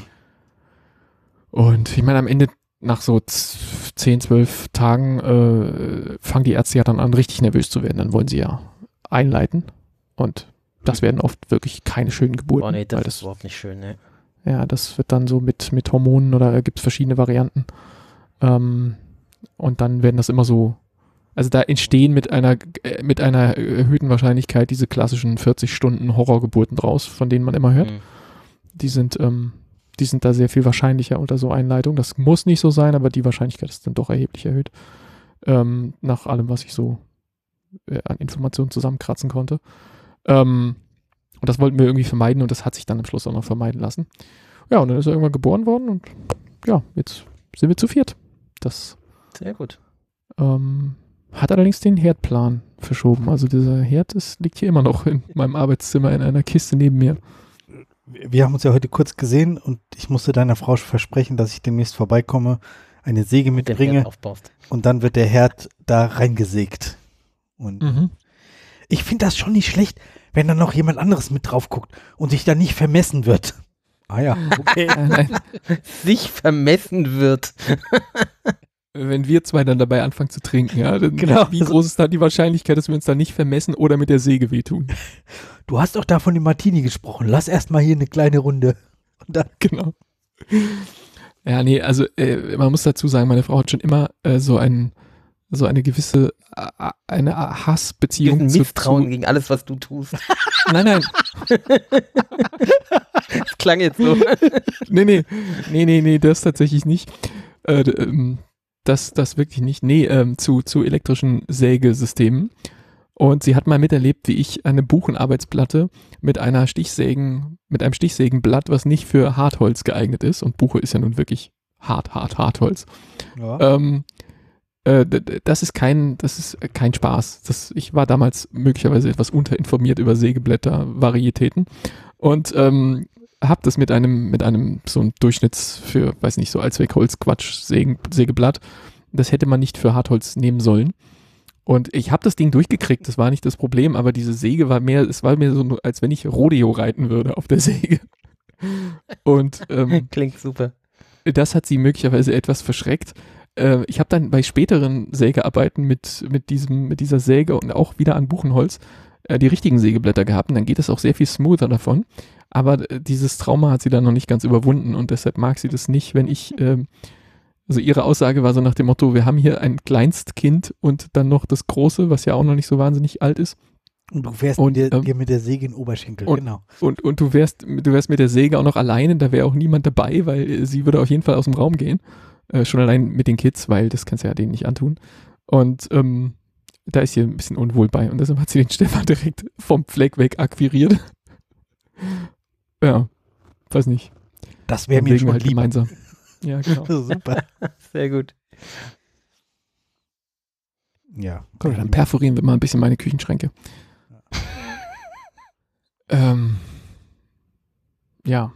Und ich meine, am Ende nach so zehn, zwölf Tagen äh, fangen die Ärzte ja dann an, richtig nervös zu werden. Dann wollen sie ja einleiten und das werden oft wirklich keine schönen Geburten. Oh nee, das, weil das ist überhaupt nicht schön, ne? Ja, das wird dann so mit, mit Hormonen oder gibt es verschiedene Varianten. Ähm, und dann werden das immer so, also da entstehen mit einer, äh, mit einer erhöhten Wahrscheinlichkeit diese klassischen vierzig Stunden Horrorgeburten draus, von denen man immer hört. Mhm. Die sind, ähm, die sind da sehr viel wahrscheinlicher unter so Einleitung. Das muss nicht so sein, aber die Wahrscheinlichkeit ist dann doch erheblich erhöht. Ähm, nach allem, was ich so äh, an Informationen zusammenkratzen konnte. Ähm, und das wollten wir irgendwie vermeiden und das hat sich dann am Schluss auch noch vermeiden lassen. Ja, und dann ist er irgendwann geboren worden und ja, jetzt sind wir zu viert. Das sehr gut. Ähm, hat allerdings den Herdplan verschoben. Also dieser Herd ist, liegt hier immer noch in meinem Arbeitszimmer in einer Kiste neben mir. Wir haben uns ja heute kurz gesehen und ich musste deiner Frau versprechen, dass ich demnächst vorbeikomme, eine Säge mitbringe und dann wird der Herd da reingesägt. Und mhm. ich finde das schon nicht schlecht, wenn dann noch jemand anderes mit drauf guckt und sich da nicht vermessen wird. Ah ja, okay. Sich vermessen wird. Wenn wir zwei dann dabei anfangen zu trinken, ja, dann genau. Wie groß ist da die Wahrscheinlichkeit, dass wir uns da nicht vermessen oder mit der Säge wehtun? Du hast doch da von dem Martini gesprochen. Lass erstmal hier eine kleine Runde. Und dann genau. Ja, nee, also äh, man muss dazu sagen, meine Frau hat schon immer äh, so ein so eine gewisse äh, eine Hassbeziehung. Ein Misstrauen zu, gegen alles, was du tust. Nein, nein. Das klang jetzt so. Nee, nee, nee, nee, nee, das tatsächlich nicht. Äh, ähm, das, das wirklich nicht. Nee, ähm, zu, zu elektrischen Sägesystemen. Und sie hat mal miterlebt, wie ich eine Buchenarbeitsplatte mit einer Stichsägen, mit einem Stichsägenblatt, was nicht für Hartholz geeignet ist, und Buche ist ja nun wirklich hart, hart, Hartholz. Ja. Ähm, äh, das ist kein, das ist kein Spaß. Das, ich war damals möglicherweise etwas unterinformiert über Sägeblätter-Varietäten und ähm, habe das mit einem, mit einem so einem Durchschnitts für, weiß nicht, so Allzweckholz-Quatsch-Sägeblatt. Das hätte man nicht für Hartholz nehmen sollen. Und ich habe das Ding durchgekriegt, das war nicht das Problem, aber diese Säge war mehr, es war mir so, als wenn ich Rodeo reiten würde auf der Säge. Und ähm, klingt super. Das hat sie möglicherweise etwas verschreckt. Äh, ich habe dann bei späteren Sägearbeiten mit, mit, diesem, mit dieser Säge und auch wieder an Buchenholz äh, die richtigen Sägeblätter gehabt und dann geht es auch sehr viel smoother davon. Aber äh, dieses Trauma hat sie dann noch nicht ganz überwunden und deshalb mag sie das nicht, wenn ich äh, Also ihre Aussage war so nach dem Motto, wir haben hier ein Kleinstkind und dann noch das Große, was ja auch noch nicht so wahnsinnig alt ist. Und du wärst und, mit, der, ähm, mit der Säge in den Oberschenkel, und, genau. Und, und du wärst du wärst mit der Säge auch noch alleine, da wäre auch niemand dabei, weil sie würde auf jeden Fall aus dem Raum gehen. Äh, schon allein mit den Kids, weil das kannst du ja denen nicht antun. Und ähm, da ist sie ein bisschen unwohl bei. Und deshalb hat sie den Stefan direkt vom Fleck weg akquiriert. Ja, weiß nicht. Das wäre mir schon halt lieber. Gemeinsam. Ja, genau. Super. Sehr gut. Ja. Gut, dann perforieren wir mal ein bisschen meine Küchenschränke. Ja. ähm, ja.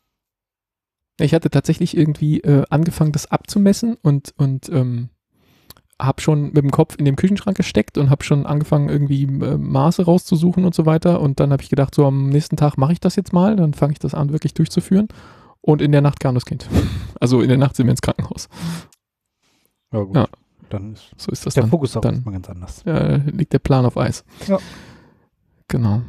Ich hatte tatsächlich irgendwie äh, angefangen, das abzumessen und, und ähm, habe schon mit dem Kopf in dem Küchenschrank gesteckt und habe schon angefangen, irgendwie äh, Maße rauszusuchen und so weiter. Und dann habe ich gedacht, so am nächsten Tag mache ich das jetzt mal. Dann fange ich das an, wirklich durchzuführen. Und in der Nacht kam das Kind. Also in der Nacht sind wir ins Krankenhaus. Ja, gut. Ja. Dann ist so ist das der dann. Fokus auch dann mal ganz anders. Ja, liegt der Plan auf Eis. Ja. Genau.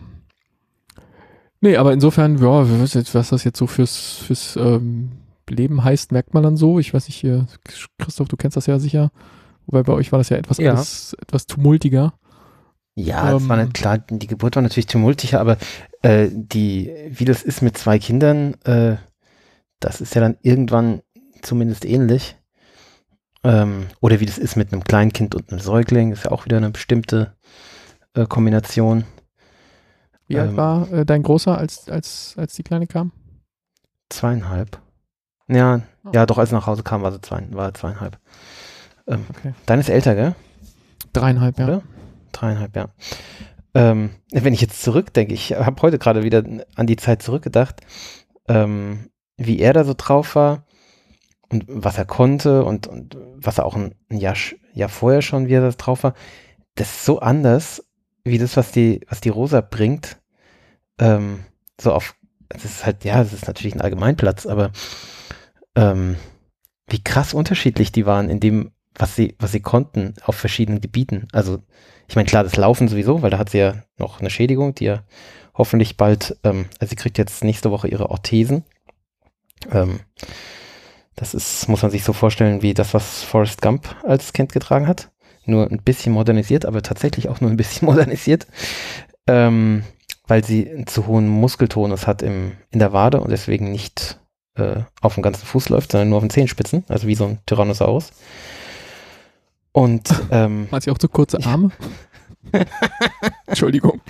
Nee, aber insofern, ja, was das jetzt so fürs, fürs ähm, Leben heißt, merkt man dann so. Ich weiß nicht, hier, Christoph, du kennst das ja sicher. Wobei bei euch war das ja etwas, ja. alles, etwas tumultiger. Ja, das ähm, war nicht, klar, die Geburt war natürlich tumultiger, aber äh, die, wie das ist mit zwei Kindern, äh, das ist ja dann irgendwann zumindest ähnlich. Ähm, oder wie das ist mit einem Kleinkind und einem Säugling, ist ja auch wieder eine bestimmte äh, Kombination. Wie ähm, alt war äh, dein Großer, als, als, als die Kleine kam? Zweieinhalb. Ja, oh. ja, doch, als er nach Hause kam, war sie zwei, war zweieinhalb. Ähm, okay. Deine ist älter, gell? Dreieinhalb, ja. Oder? Dreieinhalb, ja. Ähm, wenn ich jetzt zurückdenke, ich habe heute gerade wieder an die Zeit zurückgedacht, ähm, wie er da so drauf war und was er konnte und, und was er auch ein, ein Jahr, Jahr vorher schon, wie er da drauf war, das ist so anders, wie das, was die, was die Rosa bringt, ähm, so auf, das ist halt, ja, das ist natürlich ein Allgemeinplatz, aber ähm, wie krass unterschiedlich die waren in dem, was sie, was sie konnten auf verschiedenen Gebieten. Also, ich meine, klar, das Laufen sowieso, weil da hat sie ja noch eine Schädigung, die ja hoffentlich bald, ähm, also sie kriegt jetzt nächste Woche ihre Orthesen. Ähm, das ist, muss man sich so vorstellen, wie das, was Forrest Gump als Kind getragen hat. Nur ein bisschen modernisiert, aber tatsächlich auch nur ein bisschen modernisiert. Ähm, weil sie einen zu hohen Muskeltonus hat im, in der Wade und deswegen nicht äh, auf dem ganzen Fuß läuft, sondern nur auf den Zehenspitzen, also wie so ein Tyrannosaurus. Und ähm, hat sie auch so kurze Arme? Entschuldigung.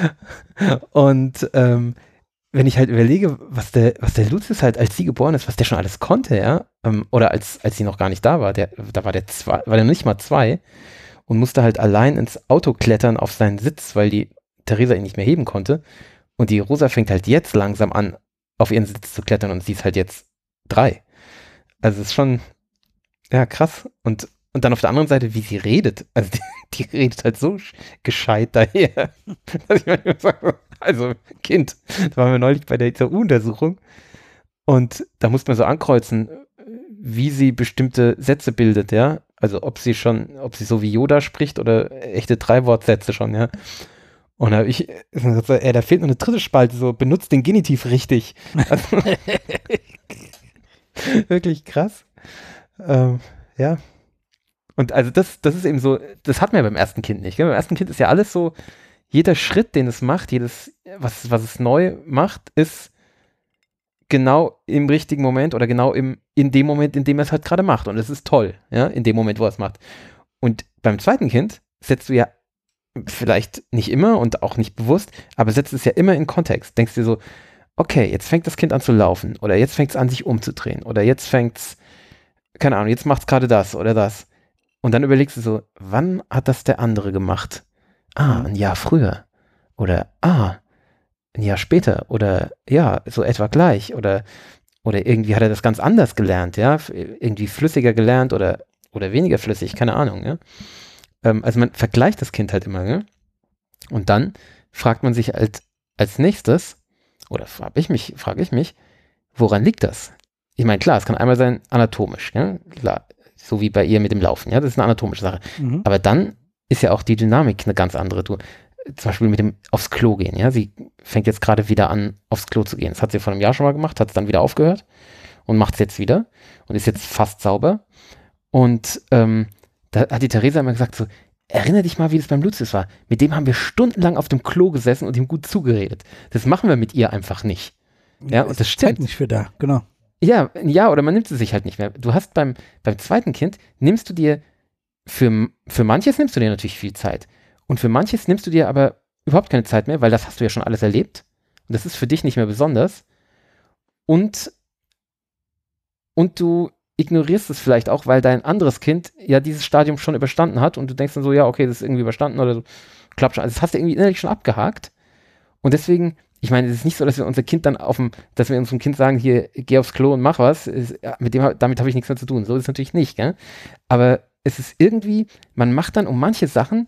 Und ähm, wenn ich halt überlege, was der, was der Lucius halt, als sie geboren ist, was der schon alles konnte, ja, ähm, oder als, als sie noch gar nicht da war, der, da war der zwei, war der nicht mal zwei und musste halt allein ins Auto klettern auf seinen Sitz, weil die Theresa ihn nicht mehr heben konnte. Und die Rosa fängt halt jetzt langsam an, auf ihren Sitz zu klettern und sie ist halt jetzt drei. Also es ist schon, ja, krass. Und Und dann auf der anderen Seite, wie sie redet. Also die, die redet halt so gescheit daher. Dass ich manchmal sage, also Kind, da waren wir neulich bei der I Z U-Untersuchung und da musste man so ankreuzen, wie sie bestimmte Sätze bildet, ja. Also ob sie schon, ob sie so wie Yoda spricht oder echte Dreiwortsätze schon, ja. Und da habe ich gesagt, ey, da fehlt noch eine dritte Spalte, so benutzt den Genitiv richtig. Also, wirklich krass. Ähm, ja. Und also das, das ist eben so, das hat man ja beim ersten Kind nicht. Gell? Beim ersten Kind ist ja alles so, jeder Schritt, den es macht, jedes, was, was es neu macht, ist genau im richtigen Moment oder genau im, in dem Moment, in dem er es halt gerade macht. Und es ist toll, ja, in dem Moment, wo er es macht. Und beim zweiten Kind setzt du ja vielleicht nicht immer und auch nicht bewusst, aber setzt es ja immer in Kontext. Denkst dir so, okay, jetzt fängt das Kind an zu laufen oder jetzt fängt es an, sich umzudrehen oder jetzt fängt es, keine Ahnung, jetzt macht es gerade das oder das. Und dann überlegst du so, wann hat das der andere gemacht? Ah, ein Jahr früher. Oder, ah, ein Jahr später. Oder, ja, so etwa gleich. Oder, oder irgendwie hat er das ganz anders gelernt, ja. Irgendwie flüssiger gelernt oder, oder weniger flüssig, keine Ahnung, ja. Ähm, also man vergleicht das Kind halt immer, ne? Und dann fragt man sich halt als nächstes, oder frage ich mich, frage ich mich, woran liegt das? Ich meine, klar, es kann einmal sein anatomisch, ja, klar, so wie bei ihr mit dem Laufen, ja, das ist eine anatomische Sache. Mhm. Aber dann ist ja auch die Dynamik eine ganz andere. Du, zum Beispiel mit dem aufs Klo gehen, ja, sie fängt jetzt gerade wieder an, aufs Klo zu gehen. Das hat sie vor einem Jahr schon mal gemacht, hat es dann wieder aufgehört und macht es jetzt wieder und ist jetzt fast sauber. Und ähm, da hat die Theresa immer gesagt so, erinnere dich mal, wie das beim Lucius war. Mit dem haben wir stundenlang auf dem Klo gesessen und ihm gut zugeredet. Das machen wir mit ihr einfach nicht. Ja, und das stimmt. Zeit nicht für da, genau. Ja, ja, oder man nimmt es sich halt nicht mehr. Du hast beim, beim zweiten Kind, nimmst du dir, für, für manches nimmst du dir natürlich viel Zeit. Und für manches nimmst du dir aber überhaupt keine Zeit mehr, weil das hast du ja schon alles erlebt. Und das ist für dich nicht mehr besonders. Und, und du ignorierst es vielleicht auch, weil dein anderes Kind ja dieses Stadium schon überstanden hat und du denkst dann so, ja, okay, das ist irgendwie überstanden oder so, klappt schon. Also das hast du irgendwie innerlich schon abgehakt. Und deswegen, ich meine, es ist nicht so, dass wir unser Kind dann auf dem, dass wir unserem Kind sagen, hier, geh aufs Klo und mach was. Ist, ja, mit dem, damit habe ich nichts mehr zu tun. So ist es natürlich nicht, gell? Aber es ist irgendwie, man macht dann um manche Sachen,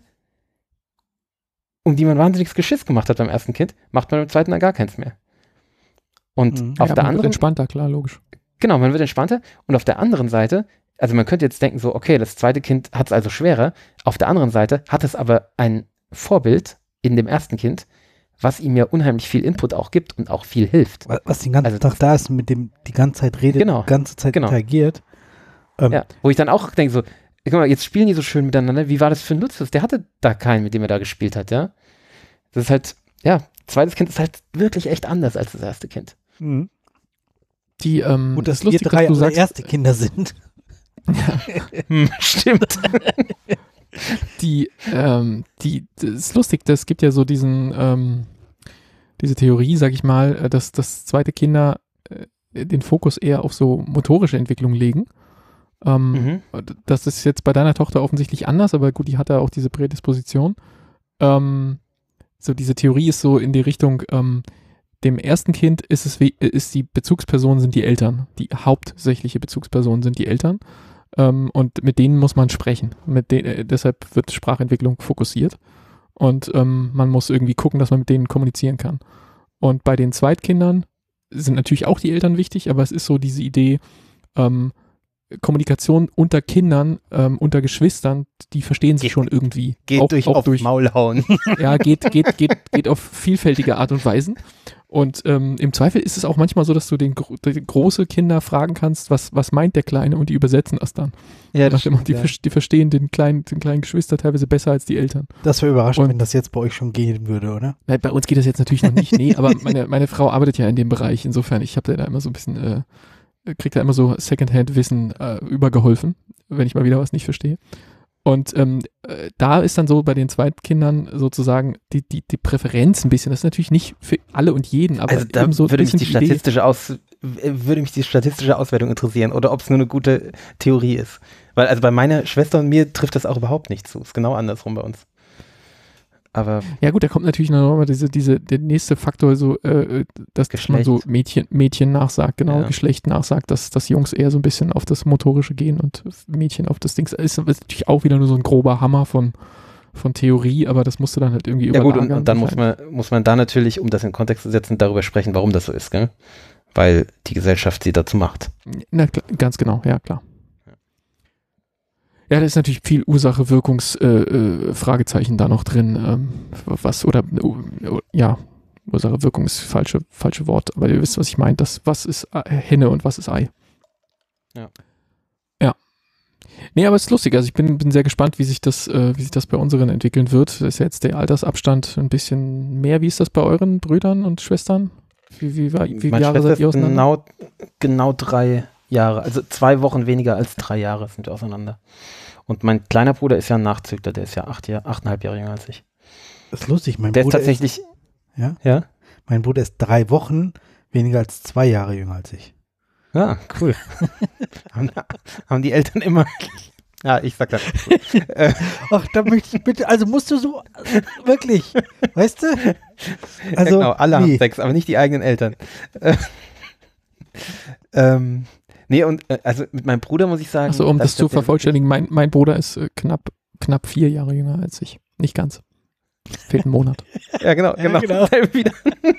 um die man wahnsinniges Geschiss gemacht hat beim ersten Kind, macht man beim zweiten dann gar keins mehr. Und mhm. auf ja, der man anderen... wird entspannter, klar, logisch. Genau, man wird entspannter. Und auf der anderen Seite, also man könnte jetzt denken so, okay, das zweite Kind hat es also schwerer. Auf der anderen Seite hat es aber ein Vorbild in dem ersten Kind, was ihm ja unheimlich viel Input auch gibt und auch viel hilft. Was den ganzen also, Tag da ist und mit dem die ganze Zeit redet, genau, die ganze Zeit genau. interagiert. Ähm, ja, wo ich dann auch denke so, guck mal, jetzt spielen die so schön miteinander. Wie war das für ein Lucius? Der hatte da keinen, mit dem er da gespielt hat, ja. Das ist halt, ja, zweites Kind ist halt wirklich echt anders als das erste Kind. Mhm. Die, ähm, und dass wir drei unsere erste Kinder sind. Ja. hm, stimmt. Die, ähm, die, das ist lustig, das gibt ja so diesen, ähm, diese Theorie, sag ich mal, dass, dass zweite Kinder äh, den Fokus eher auf so motorische Entwicklung legen. Ähm, mhm. Das ist jetzt bei deiner Tochter offensichtlich anders, aber gut, die hat ja auch diese Prädisposition. Ähm, so diese Theorie ist so in die Richtung, ähm, dem ersten Kind ist es wie, ist die Bezugsperson sind die Eltern. Die hauptsächliche Bezugsperson sind die Eltern. Ähm, und mit denen muss man sprechen. Mit denen, äh, deshalb wird Sprachentwicklung fokussiert. Und ähm, man muss irgendwie gucken, dass man mit denen kommunizieren kann. Und bei den Zweitkindern sind natürlich auch die Eltern wichtig, aber es ist so diese Idee, ähm, Kommunikation unter Kindern, ähm, unter Geschwistern, die verstehen sich geht, schon irgendwie. Geht auch, durch auch aufs durch, Maul hauen. Ja, geht, geht, geht, geht auf vielfältige Art und Weisen. Und ähm, im Zweifel ist es auch manchmal so, dass du den, den große Kinder fragen kannst, was, was meint der Kleine, und die übersetzen das dann. Ja, das stimmt, die, ja. die verstehen den kleinen, den kleinen Geschwister teilweise besser als die Eltern. Das wäre überraschend, und, wenn das jetzt bei euch schon gehen würde, oder? Bei uns geht das jetzt natürlich noch nicht, nee, aber meine, meine Frau arbeitet ja in dem Bereich, insofern, ich habe da immer so ein bisschen, äh, kriegt da immer so Secondhand-Wissen äh, übergeholfen, wenn ich mal wieder was nicht verstehe. Und ähm, äh, da ist dann so bei den Zweitkindern sozusagen die, die, die Präferenz ein bisschen, das ist natürlich nicht für alle und jeden, aber also da eben so würde mich die statistische Aus, würde mich die statistische Auswertung interessieren oder ob es nur eine gute Theorie ist. Weil also bei meiner Schwester und mir trifft das auch überhaupt nicht zu. Ist genau andersrum bei uns. Aber ja gut, da kommt natürlich noch mal diese, diese, der nächste Faktor, so, äh, dass man so Mädchen, Mädchen nachsagt, genau, ja. Geschlecht nachsagt, dass, dass Jungs eher so ein bisschen auf das Motorische gehen und Mädchen auf das Ding. Das ist, ist natürlich auch wieder nur so ein grober Hammer von, von Theorie, aber das musst du dann halt irgendwie ja überlagern. Ja gut, und, und dann muss man, muss man da natürlich, um das in Kontext zu setzen, darüber sprechen, warum das so ist, gell? Weil die Gesellschaft sie dazu macht. Na, ganz genau, ja klar. Ja, da ist natürlich viel Ursache-Wirkungs-Fragezeichen äh, äh, da noch drin. Ähm, was, oder, uh, ja, Ursache-Wirkung ist falsche, falsche Wort, aber ihr wisst, was ich meine. Das, was ist Henne und was ist Ei? Ja. Ja. Nee, aber es ist lustig. Also ich bin, bin sehr gespannt, wie sich das, äh, wie sich das bei unseren entwickeln wird. Das ist ja jetzt der Altersabstand ein bisschen mehr. Wie ist das bei euren Brüdern und Schwestern? Wie, wie, wie, wie viele Jahre seid ihr auseinander? Genau, genau drei Jahre, also zwei Wochen weniger als drei Jahre sind wir auseinander. Und mein kleiner Bruder ist ja ein Nachzügler, der ist ja acht Jahre, achteinhalb Jahre jünger als ich. Das ist lustig. Mein Der ist Bruder tatsächlich, ist, ja? ja? Mein Bruder ist drei Wochen weniger als zwei Jahre jünger als ich. Ja, cool. haben, haben die Eltern immer, ja, ich sag das. Cool. Ach, da möchte ich bitte, also musst du so, wirklich, weißt du? Also, ja, genau, alle nee. haben Sex, aber nicht die eigenen Eltern. ähm, nee, und äh, also mit meinem Bruder muss ich sagen. Also um das zu vervollständigen, mein, mein Bruder ist äh, knapp, knapp vier Jahre jünger als ich. Nicht ganz. Fehlt ein Monat. Ja, genau, genau. Ja, genau. Wieder.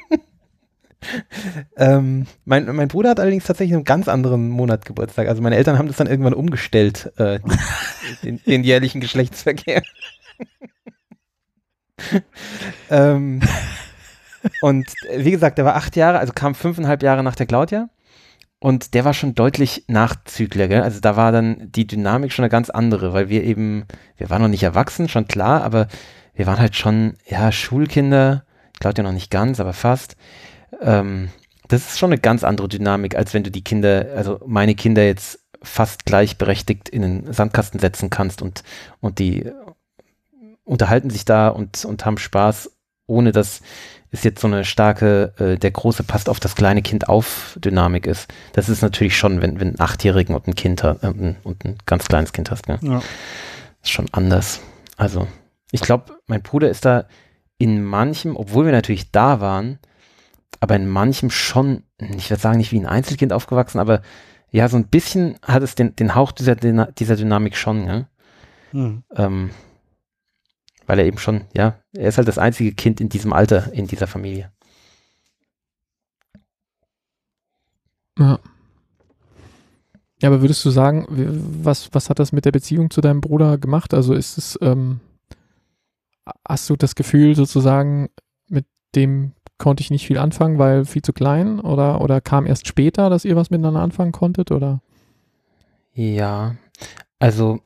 ähm, mein, mein Bruder hat allerdings tatsächlich einen ganz anderen Monat Geburtstag. Also meine Eltern haben das dann irgendwann umgestellt, äh, den, den jährlichen Geschlechtsverkehr. ähm, und wie gesagt, der war acht Jahre, also kam fünfeinhalb Jahre nach der Claudia. Und der war schon deutlich Nachzügler, gell? Also da war dann die Dynamik schon eine ganz andere, weil wir eben, wir waren noch nicht erwachsen, schon klar, aber wir waren halt schon, ja, Schulkinder, ich glaube ja noch nicht ganz, aber fast. Ähm, das ist schon eine ganz andere Dynamik, als wenn du die Kinder, also meine Kinder jetzt fast gleichberechtigt in den Sandkasten setzen kannst und, und die unterhalten sich da und, und haben Spaß, ohne dass es jetzt so eine starke, äh, der Große passt auf das kleine Kind auf Dynamik ist. Das ist natürlich schon, wenn, wenn einen Achtjährigen und ein Kind äh, und ein ganz kleines Kind hast, ne? Ja. Ist schon anders. Also, ich glaube, mein Bruder ist da in manchem, obwohl wir natürlich da waren, aber in manchem schon, ich würde sagen, nicht wie ein Einzelkind aufgewachsen, aber ja, so ein bisschen hat es den, den Hauch dieser, dieser Dynamik schon, ne? Hm. Ähm, weil er eben schon, ja, er ist halt das einzige Kind in diesem Alter, in dieser Familie. Ja. Ja, aber würdest du sagen, was, was hat das mit der Beziehung zu deinem Bruder gemacht? Also ist es, ähm, hast du das Gefühl sozusagen, mit dem konnte ich nicht viel anfangen, weil viel zu klein, oder, oder kam erst später, dass ihr was miteinander anfangen konntet, oder? Ja, also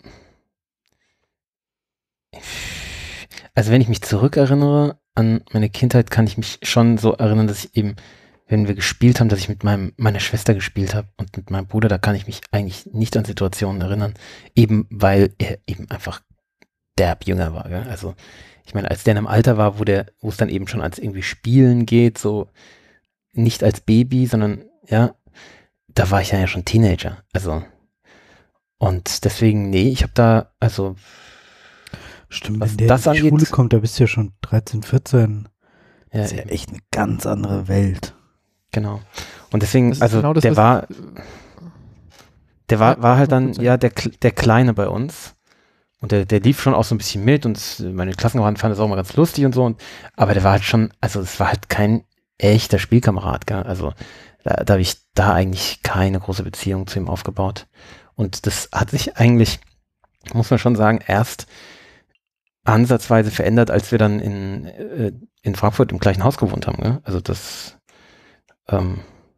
Also wenn ich mich zurückerinnere an meine Kindheit, kann ich mich schon so erinnern, dass ich eben, wenn wir gespielt haben, dass ich mit meinem meiner Schwester gespielt habe und mit meinem Bruder, da kann ich mich eigentlich nicht an Situationen erinnern, eben weil er eben einfach derb jünger war. Gell? Also ich meine, als der in einem Alter war, wo der, wo es dann eben schon als irgendwie Spielen geht, so nicht als Baby, sondern ja, da war ich ja, ja schon Teenager. Also und deswegen, nee, ich habe da, also Stimmt, was wenn der das in die angeht, Schule kommt, da bist du ja schon dreizehn, vierzehn. Ja, das ist ja echt eine ganz andere Welt. Genau. Und deswegen, also genau das, der war, der war, war halt dann, ja, der, der Kleine bei uns. Und der, der lief schon auch so ein bisschen mit und meine Klassenkameraden fanden das auch mal ganz lustig und so. Und, aber der war halt schon, also es war halt kein echter Spielkamerad, gell? Also da, da habe ich da eigentlich keine große Beziehung zu ihm aufgebaut. Und das hat sich eigentlich, muss man schon sagen, erst ansatzweise verändert, als wir dann in, äh, in Frankfurt im gleichen Haus gewohnt haben. Ne? Also das, ähm,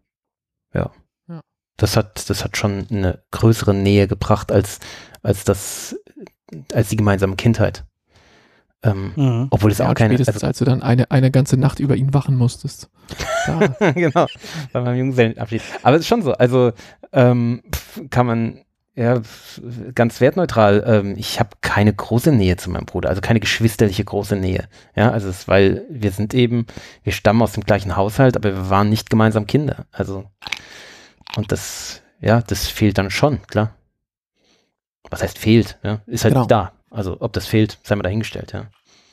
ja. ja, das hat, das hat schon eine größere Nähe gebracht als, als das, als die gemeinsame Kindheit. Ähm, mhm. Obwohl es ja, auch keine. Spätestens, also, als du dann eine, eine ganze Nacht über ihn wachen musstest. Genau, bei meinem Junggesellenabschied. Aber es ist schon so. Also ähm, kann man ja, ganz wertneutral. Ähm, ich habe keine große Nähe zu meinem Bruder, also keine geschwisterliche große Nähe. Ja, also es ist, weil wir sind eben, wir stammen aus dem gleichen Haushalt, aber wir waren nicht gemeinsam Kinder. Also und das, ja, das fehlt dann schon, klar. Was heißt fehlt? Ja, ist halt genau. da. Also ob das fehlt, sei mal dahingestellt. Ja.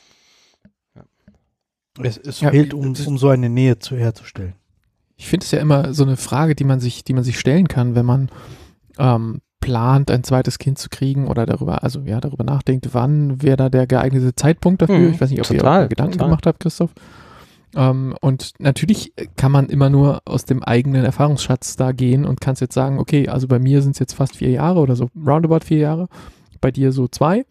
ja. Es, es ja, fehlt, um, um so eine Nähe zu herzustellen. Ich finde es ja immer so eine Frage, die man sich, die man sich stellen kann, wenn man ähm, plant, ein zweites Kind zu kriegen oder darüber, also ja, darüber nachdenkt, wann wäre da der geeignete Zeitpunkt dafür. Hm, ich weiß nicht, ob total, ihr Gedanken total. gemacht habt, Christoph. Ähm, und natürlich kann man immer nur aus dem eigenen Erfahrungsschatz da gehen und kannst jetzt sagen, okay, also bei mir sind es jetzt fast vier Jahre oder so, roundabout vier Jahre, bei dir so zwei.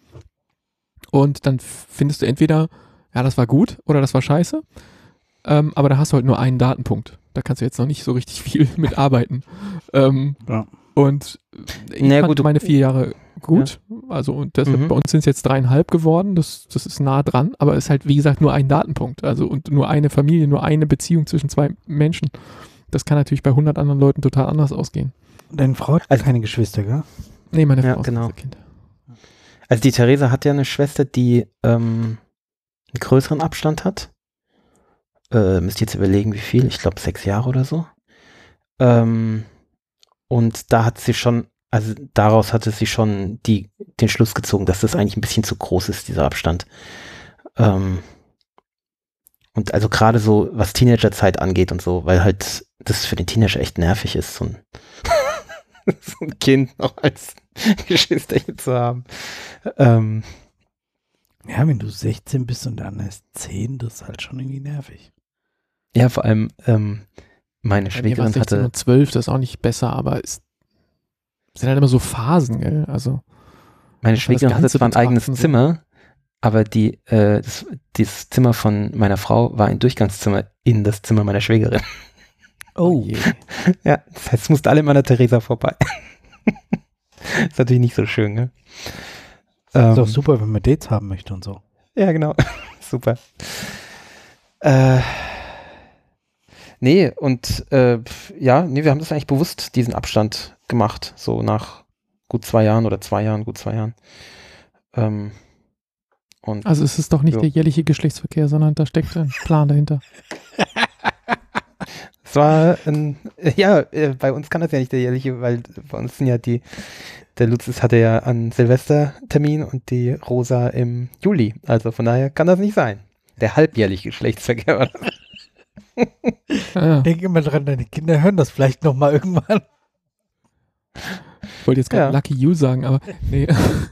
Und dann findest du entweder, ja, das war gut oder das war scheiße, ähm, aber da hast du halt nur einen Datenpunkt. Da kannst du jetzt noch nicht so richtig viel mit arbeiten. ähm, ja. Und ich naja, fand gut, meine vier Jahre gut, ja. also und deshalb mhm. bei uns sind es jetzt dreieinhalb geworden, das, das ist nah dran, aber es ist halt wie gesagt nur ein Datenpunkt, also und nur eine Familie, nur eine Beziehung zwischen zwei Menschen. Das kann natürlich bei hundert anderen Leuten total anders ausgehen. Deine Frau hat also keine Geschwister, gell? Nee, meine Frau ja, ist genau. das Kind. Also die Theresa hat ja eine Schwester, die ähm, einen größeren Abstand hat. Äh, müsst ihr jetzt überlegen, wie viel? Ich glaube sechs Jahre oder so. Ähm, und da hat sie schon, also daraus hatte sie schon die, den Schluss gezogen, dass das eigentlich ein bisschen zu groß ist, dieser Abstand. Ähm, und also gerade so, was Teenagerzeit angeht und so, weil halt das für den Teenager echt nervig ist, so ein, so ein Kind noch als Geschwisterchen zu haben. Ähm, Ja, wenn du sechzehn bist und der andere ist zehn, das ist halt schon irgendwie nervig. ja, vor allem ähm, meine Bei mir war Schwägerin sechzehn hatte... und zwölf, das ist auch nicht besser, aber es sind halt immer so Phasen, gell? Also Meine muss man das Schwägerin hatte Ganze zwar ein eigenes betrachten, so. Zimmer, aber die, äh, das, das Zimmer von meiner Frau war ein Durchgangszimmer in das Zimmer meiner Schwägerin. Oh, je. Ja, das heißt, es musste alle immer an der Theresa vorbei. Ist natürlich nicht so schön, ne? ist doch Ähm, super, wenn man Dates haben möchte und so. Ja, genau. Super. Äh, nee, und äh, pf, ja, nee, wir haben das eigentlich bewusst, diesen Abstand gemacht, so nach gut zwei Jahren oder zwei Jahren, gut zwei Jahren. Ähm, und Also es ist doch nicht Jo. der jährliche Geschlechtsverkehr, sondern da steckt ein Plan dahinter. es war ein, ja, äh, bei uns kann das ja nicht der jährliche, weil bei uns sind ja die, der Luzis hatte ja an Silvester Termin und die Rosa im Juli. Also von daher kann das nicht sein. Der halbjährliche Geschlechtsverkehr war das. Ah, Denk immer dran, deine Kinder hören das vielleicht noch mal irgendwann. ich wollte jetzt gerade Ja. Lucky You sagen, aber nee.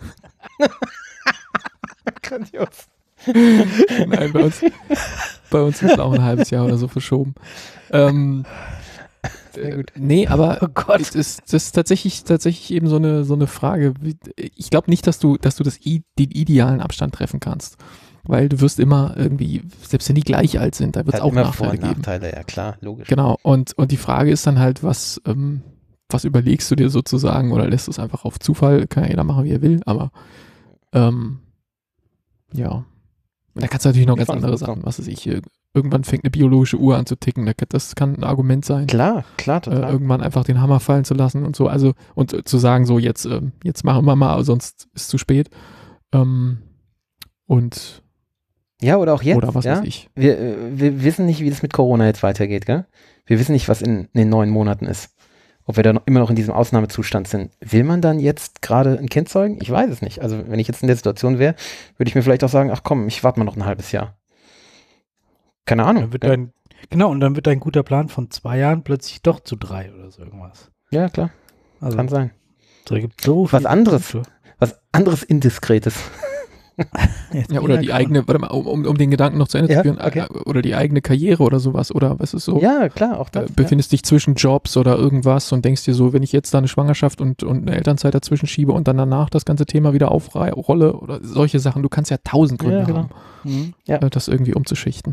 Grandios. Nein, bei uns, bei uns ist es auch ein halbes Jahr oder so verschoben. Ähm, Sehr gut. Nee, aber Oh Gott. es ist, das ist tatsächlich, tatsächlich eben so eine, so eine Frage. Wie- Ich glaube nicht, dass du, dass du das, i- den idealen Abstand treffen kannst. Weil du wirst immer irgendwie, selbst wenn die gleich alt sind, da wird es Hat auch immer Nachteile Vor- und geben. Nachteile, ja klar, logisch. Genau. Und, und die Frage ist dann halt, was, ähm, was überlegst du dir sozusagen oder lässt du es einfach auf Zufall? Kann ja jeder machen, wie er will, aber ähm, ja. Und da kannst du natürlich noch Ich ganz fand's andere gut so. Sachen, was weiß ich, äh, irgendwann fängt eine biologische Uhr an zu ticken, da kann- das kann ein Argument sein. Klar, klar, Äh, total. irgendwann einfach den Hammer fallen zu lassen und so, also und äh, zu sagen, so jetzt, ähm, jetzt machen wir mal, sonst ist es zu spät. Ähm, und Ja, oder auch jetzt. oder was ja? weiß ich. Wir, äh, wir wissen nicht, wie das mit Corona jetzt weitergeht, gell? Wir wissen nicht, was in, in den neun Monaten ist. Ob wir da noch, immer noch in diesem Ausnahmezustand sind. Will man dann jetzt gerade ein Kind zeugen? Ich weiß es nicht. Also wenn ich jetzt in der Situation wäre, würde ich mir vielleicht auch sagen, ach komm, ich warte mal noch ein halbes Jahr. Keine Ahnung. Dann wird ja. dein, genau, und dann wird dein guter Plan von zwei Jahren plötzlich doch zu drei oder so irgendwas. ja, klar, Also, kann sein. da gibt so Was viele anderes. Punkte. Was anderes Indiskretes. Jetzt Ja, oder bin die ich eigene, warte mal, um, um um den Gedanken noch zu Ende Ja, zu führen, okay. äh, oder die eigene Karriere oder sowas, oder was ist so? Ja, klar, auch Äh, das. Ja. befindest dich zwischen Jobs oder irgendwas und denkst dir so, wenn ich jetzt da eine Schwangerschaft und, und eine Elternzeit dazwischen schiebe und dann danach das ganze Thema wieder aufrolle oder solche Sachen, du kannst ja tausend Gründe Ja, genau. haben, Mhm. Ja. äh, das irgendwie umzuschichten.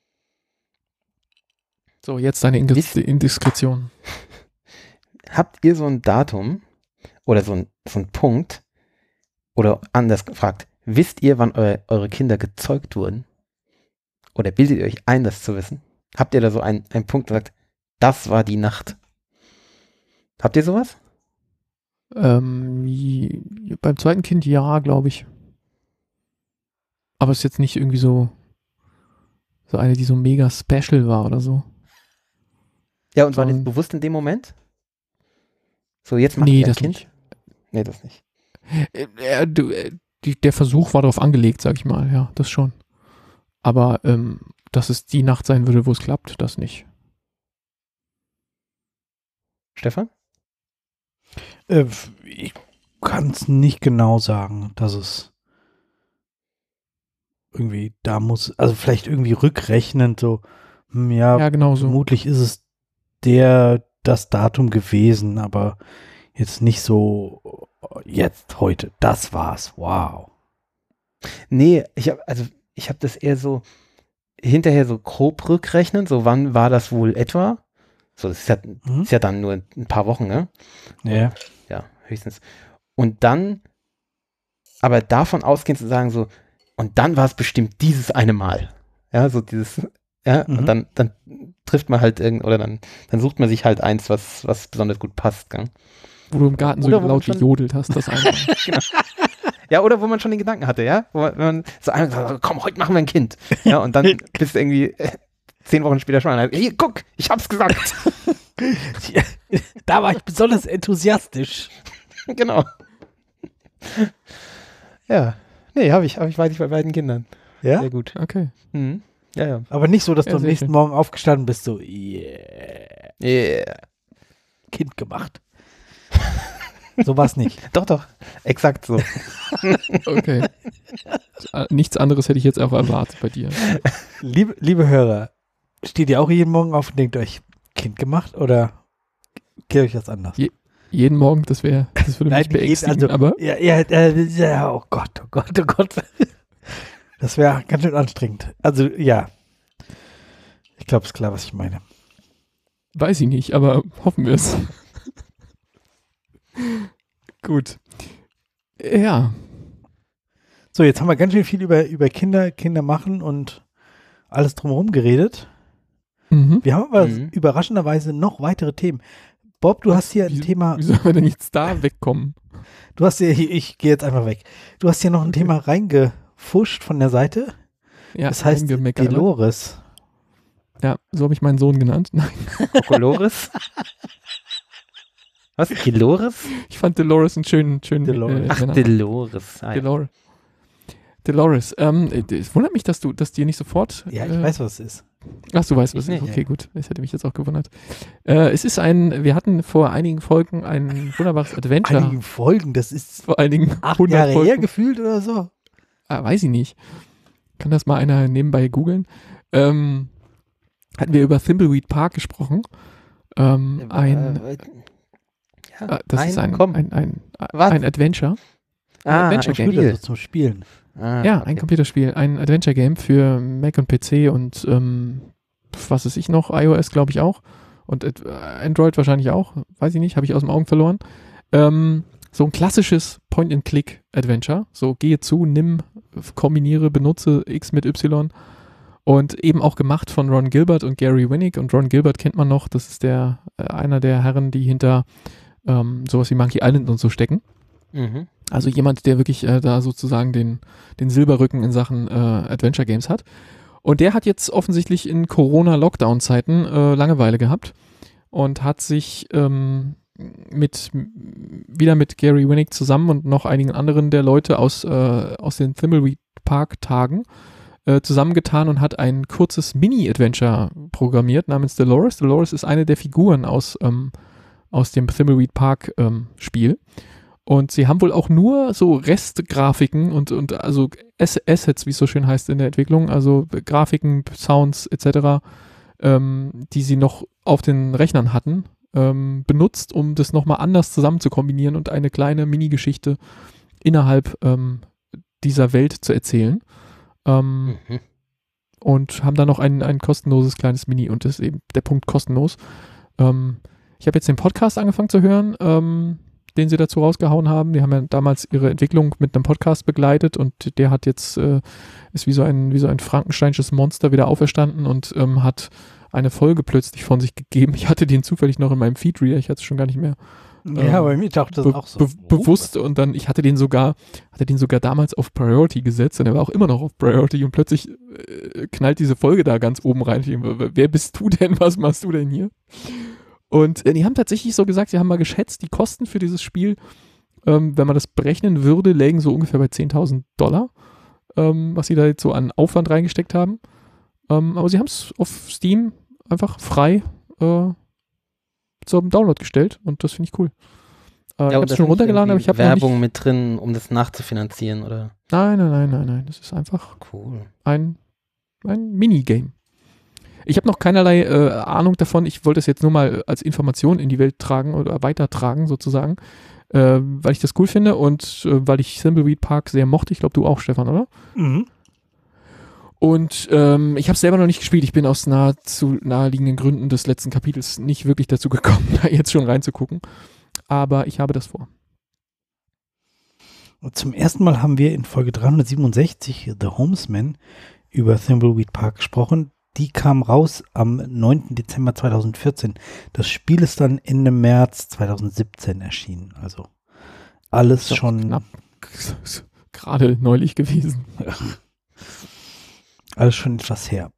So, jetzt deine Indis Wisst- Indiskretion. Habt ihr so ein Datum oder so ein, so ein Punkt oder anders gefragt, wisst ihr, wann eu eure Kinder gezeugt wurden? Oder bildet ihr euch ein, das zu wissen? Habt ihr da so einen, einen Punkt, der sagt, das war die Nacht? Habt ihr sowas? Ähm, j- beim zweiten Kind ja, glaube ich. Aber es ist jetzt nicht irgendwie so, so eine, die so mega special war oder so. Ja, und war das Ähm, bewusst in dem Moment? So, jetzt macht Nee, ihr ein das Kind? nicht. Nee, das nicht. Äh, äh, du, äh, die, der Versuch war darauf angelegt, sag ich mal, ja, das schon. Aber ähm, dass es die Nacht sein würde, wo es klappt, das nicht. Stefan? Äh, ich kann es nicht genau sagen, dass es irgendwie da muss, also vielleicht irgendwie rückrechnend so, hm, ja, Ja, genau so. vermutlich ist es der, das Datum gewesen, aber jetzt nicht so, jetzt, heute, das war's, wow. Nee, ich habe also ich habe das eher so hinterher so grob rückrechnen, so wann war das wohl etwa? So, das ist ja, Mhm. ist ja dann nur ein paar Wochen, ne? Ja. Ja, höchstens. Und dann, aber davon ausgehend zu sagen, so, und dann war es bestimmt dieses eine Mal. Ja, so dieses, ja, Mhm. und dann, dann trifft man halt irgend, oder dann, dann sucht man sich halt eins, was, was besonders gut passt, gell? Wo du im Garten so Oder wo laut schon- gejodelt hast, das einfach. Ja, oder wo man schon den Gedanken hatte, ja? Wo man, wenn man so einfach, komm, heute machen wir ein Kind. Ja, und dann bist du irgendwie äh, zehn Wochen später schwanger. Hier, guck, ich hab's gesagt. Da war ich besonders enthusiastisch. Genau. Ja. Nee, habe ich, hab ich, weiß ich bei beiden Kindern. Ja? Sehr gut. Okay. Mhm. Ja, ja. Aber nicht so, dass Ja, du am sehr nächsten schön. Morgen aufgestanden bist, so, yeah, Yeah. Kind gemacht. So war es nicht. Doch, doch. Exakt so. Okay. Äh, Nichts anderes hätte ich jetzt auch erwartet bei dir. Liebe, liebe Hörer, steht ihr auch jeden Morgen auf und denkt euch, Kind gemacht oder geht euch das anders? Je- Jeden Morgen, das wäre, das würde mich Nein, geht beängstigen, also- aber Ja, ja, äh, ja, oh Gott, oh Gott, oh Gott. Das wäre ganz schön anstrengend. Also, ja. Ich glaube, es ist klar, was ich meine. weiß ich nicht, aber hoffen wir es. Gut. Ja, So, jetzt haben wir ganz schön viel über, über Kinder, Kinder machen und alles drumherum geredet. mhm. Wir haben aber Mhm. überraschenderweise noch weitere Themen. Bob, du hast hier ein wie, Thema, Wie sollen wir denn jetzt da wegkommen? du hast hier, ich gehe jetzt einfach weg. Du hast hier noch ein Okay. Thema reingefuscht von der Seite. Ja, Das heißt eingemeckert. Dolores. Ja, so habe ich meinen Sohn genannt. Nein, Kokolores? Was? Dolores? ich fand Dolores einen schönen, schönen Dolores. Äh, Ach, Männernamen. Dolores. Ah, ja. Dolores. Dolores. Ähm, äh, es wundert mich, dass du, dass dir nicht sofort. Ja, ich äh, weiß, was es ist. Ach, du weißt, was Ich es ist. nicht, Okay, ja. gut. Das hätte mich jetzt auch gewundert. Äh, es ist ein, wir hatten vor einigen Folgen ein wunderbares Adventure. Einigen Folgen, das ist vor einigen acht hundert Jahre Folgen. her gefühlt oder so. Ah, weiß ich nicht. Kann das mal einer nebenbei googeln? Ähm, hatten wir über Thimbleweed Park gesprochen. Ähm, ein, Äh, ja, äh, das ist ein, komm. ein, ein, Was? ein Adventure. ah, Adventure ein Game. Spiel, Spiel. also zum Spielen. Ah, Ja, okay. ein Computerspiel, ein Adventure-Game für Mac und P C und ähm, was weiß ich noch, iOS glaube ich auch und äh, Android wahrscheinlich auch, weiß ich nicht, habe ich aus den Augen verloren. Ähm, so ein klassisches Point-and-Click-Adventure, so gehe zu, nimm, kombiniere, benutze X mit Y und eben auch gemacht von Ron Gilbert und Gary Winnick und Ron Gilbert kennt man noch, das ist der äh, einer der Herren, die hinter ähm, sowas wie Monkey Island und so stecken. Mhm. Also jemand, der wirklich äh, da sozusagen den, den Silberrücken in Sachen äh, Adventure Games hat. Und der hat jetzt offensichtlich in Corona-Lockdown-Zeiten äh, Langeweile gehabt und hat sich ähm, mit wieder mit Gary Winnick zusammen und noch einigen anderen der Leute aus, äh, aus den Thimbleweed Park-Tagen äh, zusammengetan und hat ein kurzes Mini-Adventure programmiert namens Dolores. Dolores ist eine der Figuren aus, ähm, aus dem Thimbleweed Park-Spiel. Und sie haben wohl auch nur so Restgrafiken und, und also Ass- Assets, wie es so schön heißt in der Entwicklung, also Grafiken, Sounds et cetera, ähm, die sie noch auf den Rechnern hatten, ähm, benutzt, um das nochmal anders zusammen zu kombinieren und eine kleine Mini-Geschichte innerhalb ähm, dieser Welt zu erzählen. Ähm, Mhm. und haben da noch ein, ein kostenloses kleines Mini und das ist eben der Punkt kostenlos. Ähm, ich habe jetzt den Podcast angefangen zu hören, ähm, den sie dazu rausgehauen haben. Die haben ja damals ihre Entwicklung mit einem Podcast begleitet und der hat jetzt, äh, ist wie so ein, wie so ein frankensteinisches Monster wieder auferstanden und ähm, hat eine Folge plötzlich von sich gegeben. Ich hatte den zufällig noch in meinem Feedreader, ich hatte es schon gar nicht mehr Ja, Ähm, bei mir taucht das be auch so. be bewusst und dann, ich hatte den sogar, hatte den sogar damals auf Priority gesetzt und er war auch immer noch auf Priority und plötzlich äh, knallt diese Folge da ganz oben rein. Ich denke, wer bist du denn? Was machst du denn hier? Und äh, die haben tatsächlich so gesagt, sie haben mal geschätzt, die Kosten für dieses Spiel, ähm, wenn man das berechnen würde, lägen so ungefähr bei zehntausend Dollar, ähm, was sie da jetzt so an Aufwand reingesteckt haben. Ähm, aber sie haben es auf Steam einfach frei äh, zum Download gestellt und das finde ich cool. Äh, ich habe es schon runtergeladen, aber ich habe noch Werbung nicht... mit drin, um das nachzufinanzieren, oder? Nein, nein, nein, nein, nein. Das ist einfach Cool. ein, ein Minigame. Ich habe noch keinerlei äh, Ahnung davon. Ich wollte es jetzt nur mal als Information in die Welt tragen oder weitertragen sozusagen, äh, weil ich das cool finde und äh, weil ich Thimbleweed Park sehr mochte. Ich glaube, du auch, Stefan, oder? Mhm. Und ähm, ich habe es selber noch nicht gespielt. Ich bin aus nahezu naheliegenden Gründen des letzten Kapitels nicht wirklich dazu gekommen, da jetzt schon reinzugucken. Aber ich habe das vor. Und zum ersten Mal haben wir in Folge dreihundertsiebenundsechzig The Homesman über Thimbleweed Park gesprochen. Die kam raus am neunten Dezember zweitausendvierzehn. Das Spiel ist dann Ende März zweitausendsiebzehn erschienen. Also alles Doch schon knapp gerade neulich gewesen. Alles schon etwas her.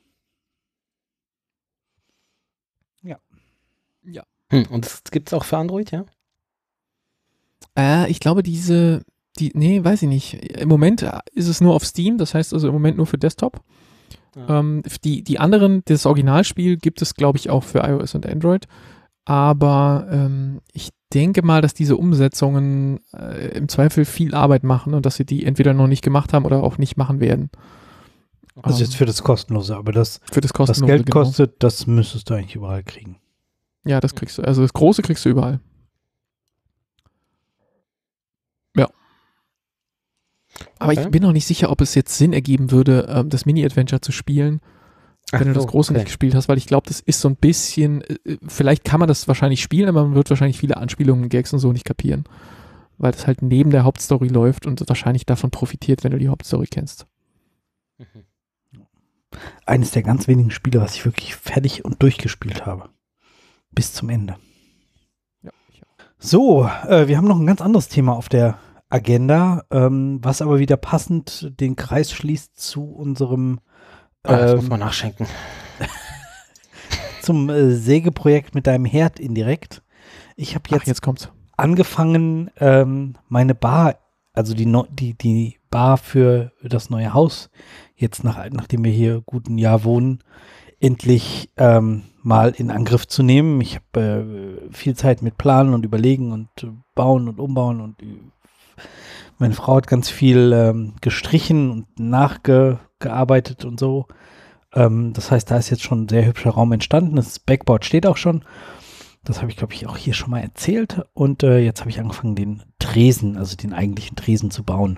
Ja. Ja. Hm, und das gibt es auch für Android, ja? Äh, ich glaube, diese, die, nee, weiß ich nicht. Im Moment ist es nur auf Steam, das heißt also im Moment nur für Desktop. Ja. Ähm, die, die anderen, das Originalspiel gibt es, glaube ich, auch für iOS und Android. Aber ähm, ich denke mal, dass diese Umsetzungen äh, im Zweifel viel Arbeit machen und dass sie die entweder noch nicht gemacht haben oder auch nicht machen werden. Also jetzt für das Kostenlose, aber das, für das Kostenlose, was Geld genau. kostet, das müsstest du eigentlich überall kriegen. Ja, das kriegst du. Also das Große kriegst du überall. Ja. Aber okay. Ich bin noch nicht sicher, ob es jetzt Sinn ergeben würde, ähm, das Mini-Adventure zu spielen, wenn Ach du das Große okay. nicht gespielt hast, weil ich glaube, das ist so ein bisschen, äh, vielleicht kann man das wahrscheinlich spielen, aber man wird wahrscheinlich viele Anspielungen, Gags und so nicht kapieren, weil das halt neben der Hauptstory läuft und wahrscheinlich davon profitiert, wenn du die Hauptstory kennst. Mhm. Eines der ganz wenigen Spiele, was ich wirklich fertig und durchgespielt habe. Bis zum Ende. Ja, so, äh, wir haben noch ein ganz anderes Thema auf der Agenda, ähm, was aber wieder passend den Kreis schließt zu unserem ähm, ah, das muss man nachschenken. zum äh, Sägeprojekt mit deinem Herd indirekt. Ich habe jetzt, Ach, jetzt kommt's. angefangen, ähm, meine Bar, also die, no, die, die Bar für das neue Haus, jetzt nach, nachdem wir hier gut ein Jahr wohnen, endlich ähm, mal in Angriff zu nehmen. Ich habe äh, viel Zeit mit Planen und Überlegen und äh, Bauen und Umbauen und äh, meine Frau hat ganz viel ähm, gestrichen und nachgearbeitet und so. Ähm, das heißt, da ist jetzt schon ein sehr hübscher Raum entstanden. Das Backboard steht auch schon. Das habe ich, glaube ich, auch hier schon mal erzählt. Und äh, jetzt habe ich angefangen, den Tresen, also den eigentlichen Tresen zu bauen.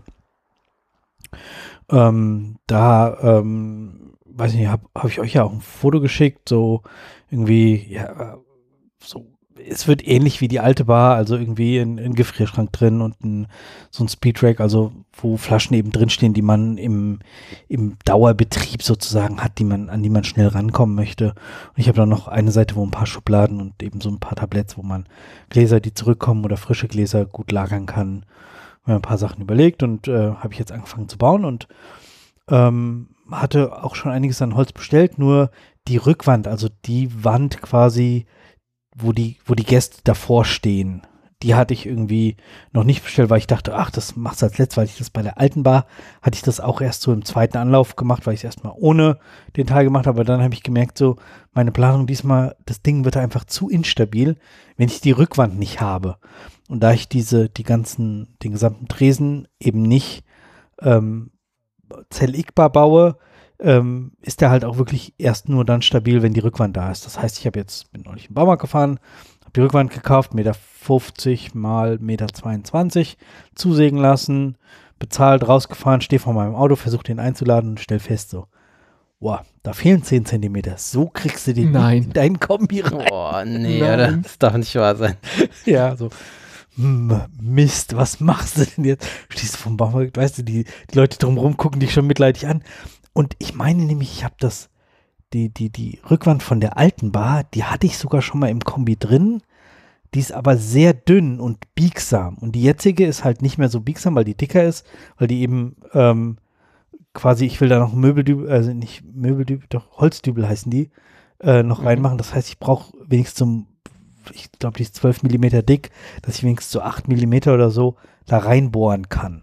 Ähm, da, ähm, weiß nicht, habe hab ich euch ja auch ein Foto geschickt, so irgendwie, ja, so, es wird ähnlich wie die alte Bar, also irgendwie ein, ein Gefrierschrank drin und ein, so ein Speedrack, also wo Flaschen eben drinstehen, die man im, im Dauerbetrieb sozusagen hat, die man, an die man schnell rankommen möchte. Und ich habe dann noch eine Seite, wo ein paar Schubladen und eben so ein paar Tabletts, wo man Gläser, die zurückkommen oder frische Gläser gut lagern kann. Mir ein paar Sachen überlegt und äh, habe ich jetzt angefangen zu bauen und ähm, hatte auch schon einiges an Holz bestellt, nur die Rückwand, also die Wand quasi, wo die, wo die Gäste davor stehen, die hatte ich irgendwie noch nicht bestellt, weil ich dachte, ach, das machst du als letztes, weil ich das bei der alten Bar, hatte ich das auch erst so im zweiten Anlauf gemacht, weil ich es erstmal ohne den Teil gemacht habe, aber dann habe ich gemerkt, so, meine Planung diesmal, das Ding wird einfach zu instabil, wenn ich die Rückwand nicht habe. Und da ich diese, die ganzen, den gesamten Tresen eben nicht ähm, zelligbar baue, ähm, ist der halt auch wirklich erst nur dann stabil, wenn die Rückwand da ist. Das heißt, ich habe jetzt, bin neulich im Baumarkt gefahren, habe die Rückwand gekauft, Meter fünfzig mal Meter zweiundzwanzig, zusägen lassen, bezahlt, rausgefahren, stehe vor meinem Auto, versuche den einzuladen und stell fest so, boah, da fehlen zehn Zentimeter. So kriegst du den Nein. in deinen Kombi rein. Boah, nee, Nein. Das darf nicht wahr sein. Ja, so. Mist, was machst du denn jetzt? Stehst du vom Baumarkt, weißt du, die, die Leute drumherum gucken dich schon mitleidig an. Und ich meine nämlich, ich habe das, die, die, die Rückwand von der alten Bar, die hatte ich sogar schon mal im Kombi drin. Die ist aber sehr dünn und biegsam. Und die jetzige ist halt nicht mehr so biegsam, weil die dicker ist, weil die eben ähm, quasi, ich will da noch Möbeldübel, also nicht Möbeldübel, doch Holzdübel heißen die, äh, noch mhm. reinmachen. Das heißt, ich brauche wenigstens zum ich glaube, die ist zwölf Millimeter dick, dass ich wenigstens so acht Millimeter oder so da reinbohren kann.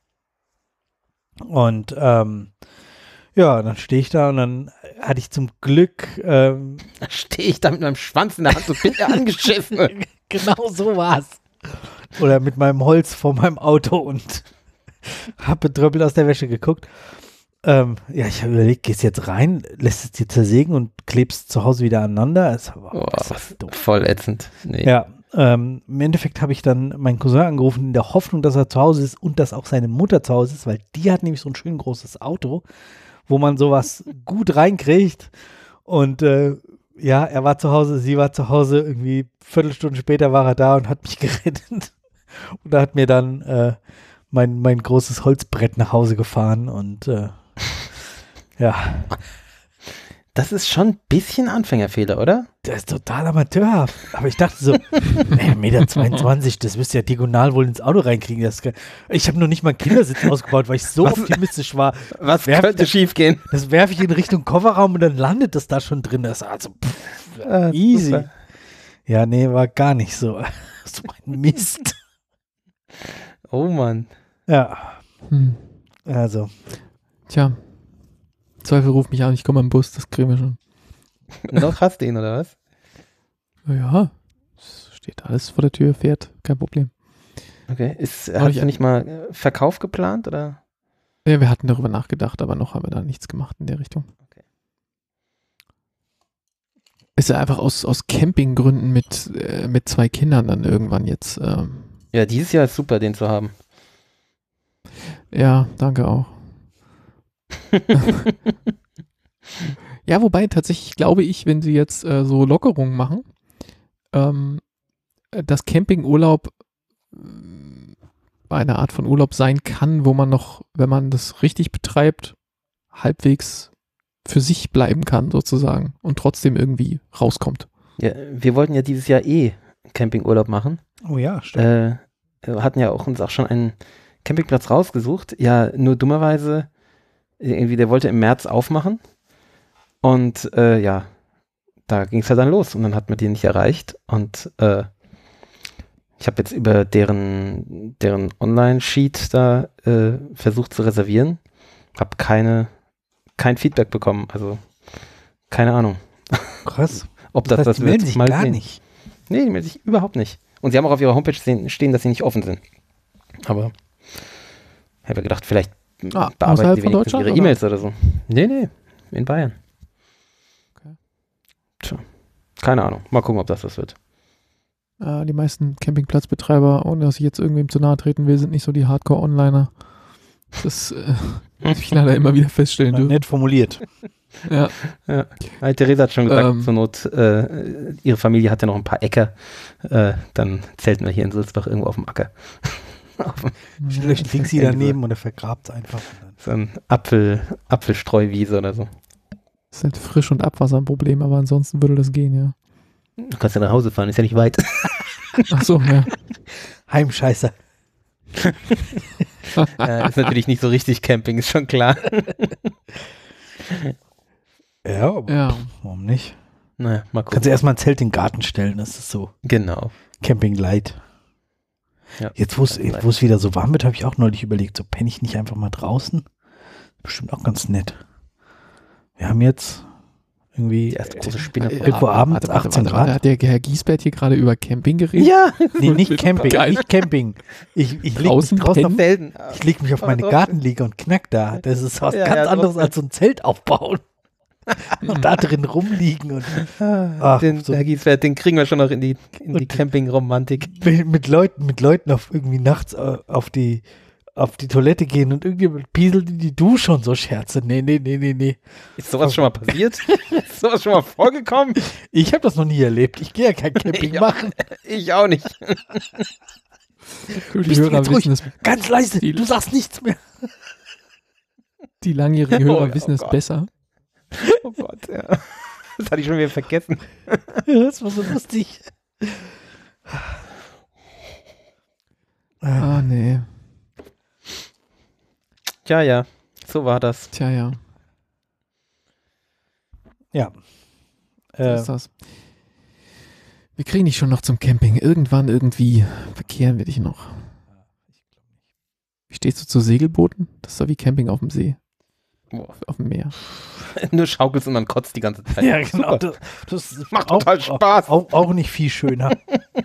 Und ähm, ja, dann stehe ich da und dann hatte ich zum Glück ähm, da stehe ich da mit meinem Schwanz in der Hand und bin ja angeschissen. Genau so war's. Oder mit meinem Holz vor meinem Auto und habe betröppelt aus der Wäsche geguckt. Ähm, ja, ich habe überlegt, gehst jetzt rein, lässt es dir zersägen und klebst zu Hause wieder aneinander. Das war oh, voll ätzend. Nee. Ja, ähm, im Endeffekt habe ich dann meinen Cousin angerufen, in der Hoffnung, dass er zu Hause ist und dass auch seine Mutter zu Hause ist, weil die hat nämlich so ein schön großes Auto, wo man sowas gut reinkriegt. Und äh, ja, er war zu Hause, sie war zu Hause, irgendwie Viertelstunde später war er da und hat mich gerettet. Und da hat mir dann äh, mein, mein großes Holzbrett nach Hause gefahren und äh, ja. Das ist schon ein bisschen Anfängerfehler, oder? Das ist total amateurhaft. Aber ich dachte so, eins Meter zweiundzwanzig, das müsst ihr ja diagonal wohl ins Auto reinkriegen. Das kann, ich habe noch nicht mal einen Kindersitz ausgebaut, weil ich so Was? optimistisch war. Was Werf- könnte schief gehen? Das werfe ich in Richtung Kofferraum und dann landet das da schon drin. Das ist also pff, Ah, easy. super. Ja, nee, war gar nicht so. So ein Mist. Oh Mann. Ja, Hm. also. Tja. Zweifel ruft mich an, ich komme am Bus, das kriegen wir schon. Noch hast du ihn, oder was? Ja, es steht alles vor der Tür, fährt, kein Problem. Okay. Ist, Aber hast ich- du nicht mal äh, Verkauf geplant, oder? Ja, wir hatten darüber nachgedacht, aber noch haben wir da nichts gemacht in der Richtung. Okay. Ist ja einfach aus, aus Campinggründen mit, äh, mit zwei Kindern dann irgendwann jetzt. Ähm, Ja, dieses Jahr ist super, den zu haben. ja, danke auch. Ja, wobei tatsächlich glaube ich, wenn sie jetzt äh, so Lockerungen machen, ähm, äh, dass Campingurlaub äh, eine Art von Urlaub sein kann, wo man noch, wenn man das richtig betreibt, halbwegs für sich bleiben kann sozusagen und trotzdem irgendwie rauskommt. Ja, wir wollten ja dieses Jahr eh Campingurlaub machen. Oh ja, stimmt. Äh, wir hatten ja auch uns auch schon einen Campingplatz rausgesucht. Ja, nur dummerweise, irgendwie, der wollte im März aufmachen. Und äh, ja, da ging es ja dann los. Und dann hat man den nicht erreicht. Und äh, ich habe jetzt über deren, deren Online-Sheet da äh, versucht zu reservieren. Habe keine, kein Feedback bekommen. Also keine Ahnung. Krass. Ob Das das, heißt, die das melden wird. sich Mal gar sehen. nicht. Nee, die melden sich überhaupt nicht. Und sie haben auch auf ihrer Homepage stehen, stehen dass sie nicht offen sind. Aber ich habe gedacht, vielleicht Ah, bearbeiten außerhalb sie von wenigstens Deutschland, ihre oder? E-Mails oder so. Nee, nee, in Bayern. Okay. Tja, keine Ahnung. Mal gucken, ob das was wird. Äh, die meisten Campingplatzbetreiber, ohne dass ich jetzt irgendwem zu nahe treten will, sind nicht so die Hardcore-Onliner. Das äh, muss ich leider immer wieder feststellen dürfen. Nett formuliert. Ja. Ja. Hey, Theresa hat schon gesagt, Ähm. zur Not, äh, ihre Familie hat ja noch ein paar Äcker. Äh, dann zelten wir hier in Sulzbach irgendwo auf dem Acker. auf dem, Vielleicht liegt sie daneben und er vergrabt es einfach. Und dann- so ein Apfel, Apfelstreuwiese oder so. Das ist halt Frisch- und Abwasser ein Problem, aber ansonsten würde das gehen, ja. Du kannst ja nach Hause fahren, ist ja nicht weit. Ach so, ja. Heimscheißer. äh, ist natürlich nicht so richtig Camping, ist schon klar. Ja, aber Ja. warum nicht? Naja, mal gucken. Kannst du erstmal ein Zelt in den Garten stellen, das ist so Genau. Camping Light. Ja. Jetzt, wo es Camping Light. wo es wieder so warm wird, habe ich auch neulich überlegt, so penne ich nicht einfach mal draußen? Bestimmt auch ganz nett. Wir haben jetzt irgendwie Die erste große Spinne. Äh, irgendwo warte, abends warte, achtzehn warte, Grad. Hat der Herr Giesbert hier gerade über Camping geredet? Ja, Nee, nicht Camping, Geil. nicht Camping. Ich, ich leg mich Draußen draußen auf, pennen? selten. ich leg mich auf Aber meine trotzdem. Gartenliege und knack da. Das ist was Ja, ganz ja, anderes trotzdem. als so ein Zelt aufbauen. Und da drin rumliegen und Ach, den, so- Herr Gieswert, den kriegen wir schon noch in die, in die Und- Camping-Romantik. mit, mit Leuten, mit Leuten auf irgendwie nachts äh, auf die auf die Toilette gehen und irgendjemand pieselt in die Dusche und so Scherze. Nee, nee, nee, nee, nee. Ist sowas schon mal passiert? Ist sowas schon mal vorgekommen? Ich habe das noch nie erlebt. Ich gehe ja kein Camping Ja. machen. Ich auch nicht. Die Bist du Hörer jetzt ruhig? wissen es, Ganz leise, Die- du sagst nichts mehr. die langjährigen Oh, Hörer ja, wissen oh es Gott. besser. Oh Gott, ja. Das hatte ich schon wieder vergessen. Das war so lustig. Ah, nee. Ja, ja, so war das. Tja, ja. Ja. So Äh, ist das. Wir kriegen dich schon noch zum Camping. Irgendwann, irgendwie verkehren wir dich noch. Wie stehst du zu Segelbooten? Das ist doch wie Camping auf dem See. Boah. Auf dem Meer. Nur schaukelst und man kotzt die ganze Zeit. ja, genau. Super. Das, das Macht auch- total Spaß. Auch, auch nicht viel schöner.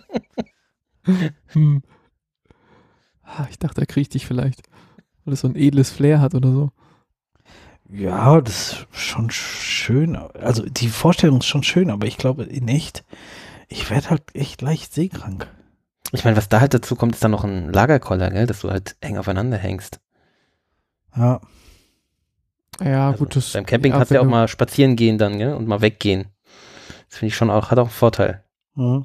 Hm. Ah, ich dachte, er kriegt dich vielleicht. Weil es so ein edles Flair hat oder so. Ja, das ist schon schön. Also die Vorstellung ist schon schön, aber ich glaube in echt, ich werde halt echt leicht seekrank. Ich meine, was da halt dazu kommt, ist dann noch ein Lagerkoller, gell, dass du halt eng aufeinander hängst. Ja. Ja, Also gut, das. beim Camping ja, kannst du ja wenn auch mal spazieren gehen dann, gell, und mal weggehen. Das finde ich schon auch, hat auch einen Vorteil. Mhm.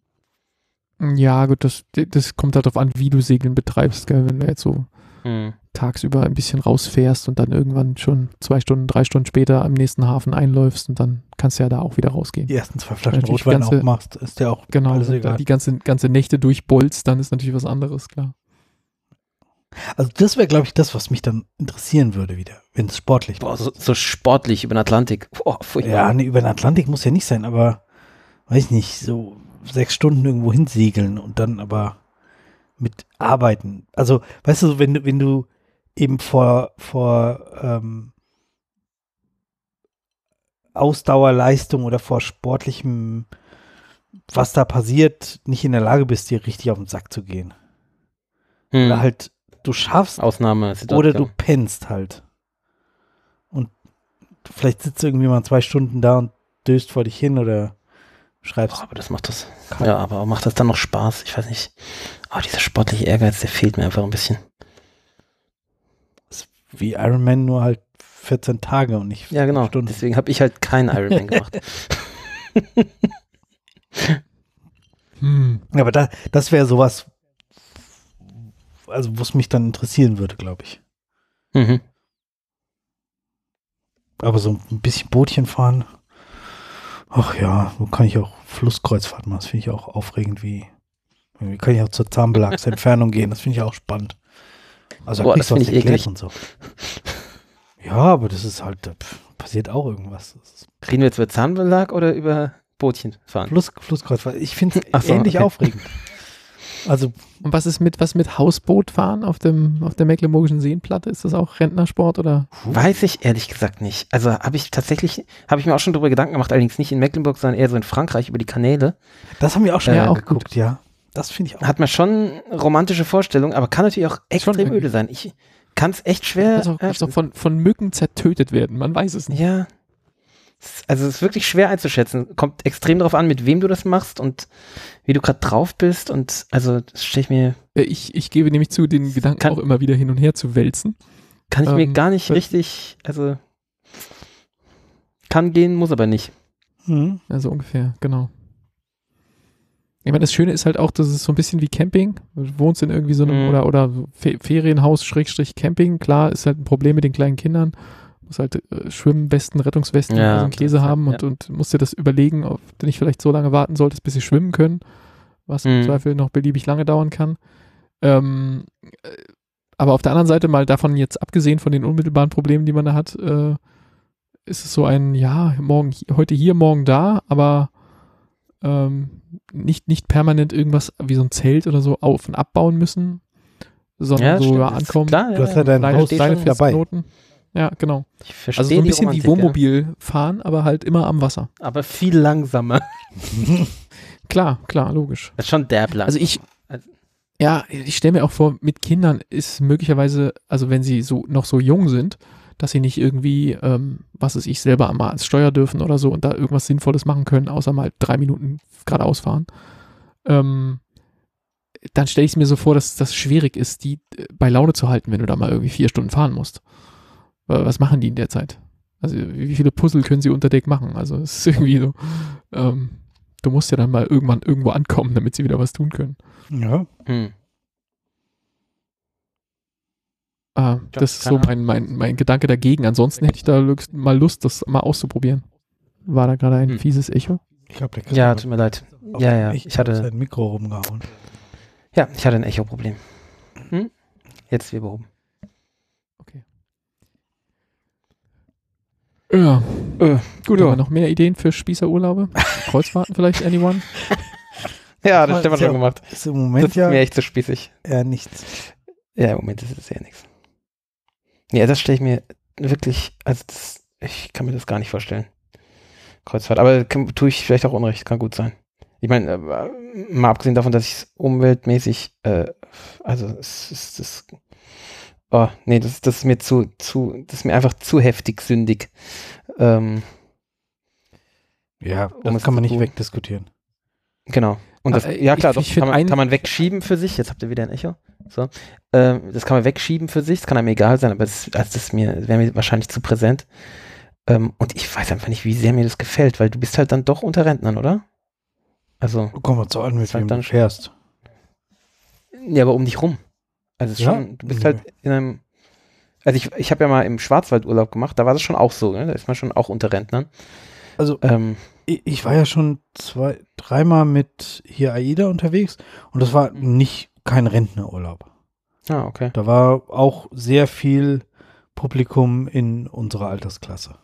Ja, gut, das, das kommt halt darauf an, wie du Segeln betreibst, gell? Wenn du jetzt so Hm. tagsüber ein bisschen rausfährst und dann irgendwann schon zwei Stunden, drei Stunden später am nächsten Hafen einläufst und dann kannst du ja da auch wieder rausgehen. Die ersten zwei Flaschen Rotwein ganze, auch machst, ist ja auch genau, alles egal. Die ganze, ganze Nächte durchbolzt, dann ist natürlich was anderes, klar. Also das wäre, glaube ich, das, was mich dann interessieren würde wieder, wenn es sportlich Boah, so, so sportlich über den Atlantik. Boah, furchtbar. Ja, nee, über den Atlantik muss ja nicht sein, aber weiß nicht, so sechs Stunden irgendwo hinsegeln und dann aber mit arbeiten. Also, weißt du, wenn du, wenn du eben vor, vor ähm, Ausdauerleistung oder vor sportlichem, was da passiert, nicht in der Lage bist, dir richtig auf den Sack zu gehen. Hm. Oder halt du schaffst Ausnahmesituation. Oder du pennst halt. Und vielleicht sitzt irgendwie mal zwei Stunden da und döst vor dich hin oder schreibst. Oh, aber das macht das. Kann. Ja, aber macht das dann noch Spaß? Ich weiß nicht. Oh, dieser sportliche Ehrgeiz, der fehlt mir einfach ein bisschen. Das ist wie Iron Man, nur halt vierzehn Tage und nicht Ja, genau. Stunden. Deswegen habe ich halt keinen Iron Man gemacht. hm. Aber da, das wäre sowas, also wo es mich dann interessieren würde, glaube ich. Mhm. Aber so ein bisschen Bootchen fahren, ach ja, wo kann ich auch Flusskreuzfahrt machen, das finde ich auch aufregend, wie, wie kann ich auch zur Zahnbelagsentfernung gehen, das finde ich auch spannend. Also Boah, das finde ich eklig. Und so. Ja, aber das ist halt, pff, passiert auch irgendwas. Reden wir jetzt über Zahnbelag oder über Bootchen fahren? Fluss, Flusskreuzfahrt, ich finde es so, ähnlich okay. aufregend. Also, und was ist mit was mit Hausbootfahren auf dem auf der Mecklenburgischen Seenplatte? Ist das auch Rentnersport oder? Weiß ich ehrlich gesagt nicht. Also habe ich tatsächlich, habe ich mir auch schon darüber Gedanken gemacht, allerdings nicht in Mecklenburg, sondern eher so in Frankreich über die Kanäle. Das haben wir auch schon äh, ja, auch geguckt, gut, ja. Das finde ich auch. Hat man schon romantische Vorstellungen, aber kann natürlich auch extrem öde sein. Ich kann es echt schwer. Kannst auch, kannst auch von, von Mücken zertötet werden, man weiß es nicht. Ja. Also es ist wirklich schwer einzuschätzen. Kommt extrem darauf an, mit wem du das machst und wie du gerade drauf bist. Und also das stelle ich mir. Ich, ich gebe nämlich zu, den Gedanken kann, auch immer wieder hin und her zu wälzen. Kann ich ähm, mir gar nicht richtig, also kann gehen, muss aber nicht. Mhm. Also ungefähr, genau. Ich meine, das Schöne ist halt auch, dass es so ein bisschen wie Camping. Du wohnst in irgendwie so einem, mhm. oder, oder Ferienhaus, Schrägstrich Camping. Klar, ist halt ein Problem mit den kleinen Kindern. Muss halt äh, Schwimmwesten, Rettungswesten, ja, also einen Käse haben und, ja. und musst dir das überlegen, ob du nicht vielleicht so lange warten solltest, bis sie schwimmen können, was mhm. im Zweifel noch beliebig lange dauern kann. Ähm, aber auf der anderen Seite, mal davon jetzt abgesehen von den unmittelbaren Problemen, die man da hat, äh, ist es so ein, ja, morgen, heute hier, morgen da, aber ähm, nicht, nicht permanent irgendwas wie so ein Zelt oder so auf- und abbauen müssen, sondern ja, so stimmt, ja, ankommen. Klar, du hast ja dein Haus dabei. Ja, genau. Ich verstehe also so ein bisschen Romantik, wie Wohnmobil ja. fahren, aber halt immer am Wasser. Aber viel langsamer. Klar, klar, logisch. Das ist schon derb lang. Also ich, ja, ich stelle mir auch vor, mit Kindern ist möglicherweise, also wenn sie so noch so jung sind, dass sie nicht irgendwie, ähm, was weiß ich, selber mal ans Steuer dürfen oder so und da irgendwas Sinnvolles machen können, außer mal drei Minuten geradeaus fahren. Ähm, dann stelle ich es mir so vor, dass das schwierig ist, die bei Laune zu halten, wenn du da mal irgendwie vier Stunden fahren musst. Was machen die in der Zeit? Also wie viele Puzzle können sie unter Deck machen? Also es ist irgendwie so, ähm, du musst ja dann mal irgendwann irgendwo ankommen, damit sie wieder was tun können. Ja. Hm. Ah, das ist so mein, mein, mein Gedanke dagegen. Ansonsten hätte ich da mal Lust, das mal auszuprobieren. War da gerade ein hm. fieses Echo? Ich glaub, der ja, tut mir leid. Ja, ja. Ich, ich hatte sein Mikro rumgehauen. Ja, ich hatte ein Echo-Problem. Hm? Jetzt wir behoben. Okay. Ja. Äh, gut, aber noch mehr Ideen für Spießerurlaube? Kreuzfahrten vielleicht, anyone? Ja, das hat Stefan schon gemacht. Ist im Moment das ja ist mir echt zu spießig. Eher nichts. Ja, im Moment ist es eher nichts. Ja, das stelle ich mir wirklich, also das, ich kann mir das gar nicht vorstellen. Kreuzfahrt, aber kann, tue ich vielleicht auch Unrecht, kann gut sein. Ich meine, äh, mal abgesehen davon, dass ich es umweltmäßig, äh, also es ist das, oh, nee, das, das ist mir zu, zu, das ist mir einfach zu heftig sündig. Ähm, ja, das um kann man nicht wegdiskutieren. Genau. Und das, äh, ja klar, ich, doch, ich kann, man, kann man wegschieben für sich. Jetzt habt ihr wieder ein Echo. So. Ähm, das kann man wegschieben für sich, das kann einem egal sein, aber das, also das mir, wäre mir wahrscheinlich zu präsent. Ähm, und ich weiß einfach nicht, wie sehr mir das gefällt, weil du bist halt dann doch unter Rentnern, oder? Also. Komm mal zu an, mit wem du fährst. Ja, aber um dich rum. Also es ist ja? schon, du bist halt in einem, Also ich, ich habe ja mal im Schwarzwald Urlaub gemacht, da war das schon auch so, ne? Da ist man schon auch unter Rentnern. Also ähm, ich, ich war ja schon zwei, dreimal mit hier AIDA unterwegs und das war nicht kein Rentnerurlaub. Ah, okay. Da war auch sehr viel Publikum in unserer Altersklasse.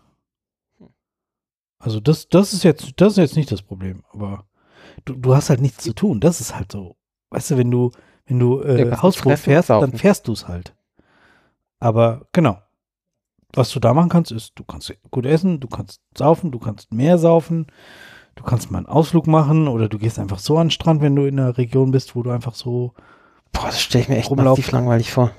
Also das, das ist jetzt, das ist jetzt nicht das Problem, aber du, du hast halt nichts zu tun. Das ist halt so. Weißt du, wenn du, wenn du äh, Ja, Hausboot fährst, dann fährst du es halt. Aber genau. Was du da machen kannst, ist, du kannst gut essen, du kannst saufen, du kannst mehr saufen, du kannst mal einen Ausflug machen oder du gehst einfach so an den Strand, wenn du in einer Region bist, wo du einfach so Boah, das stelle ich mir echt massiv langweilig vor.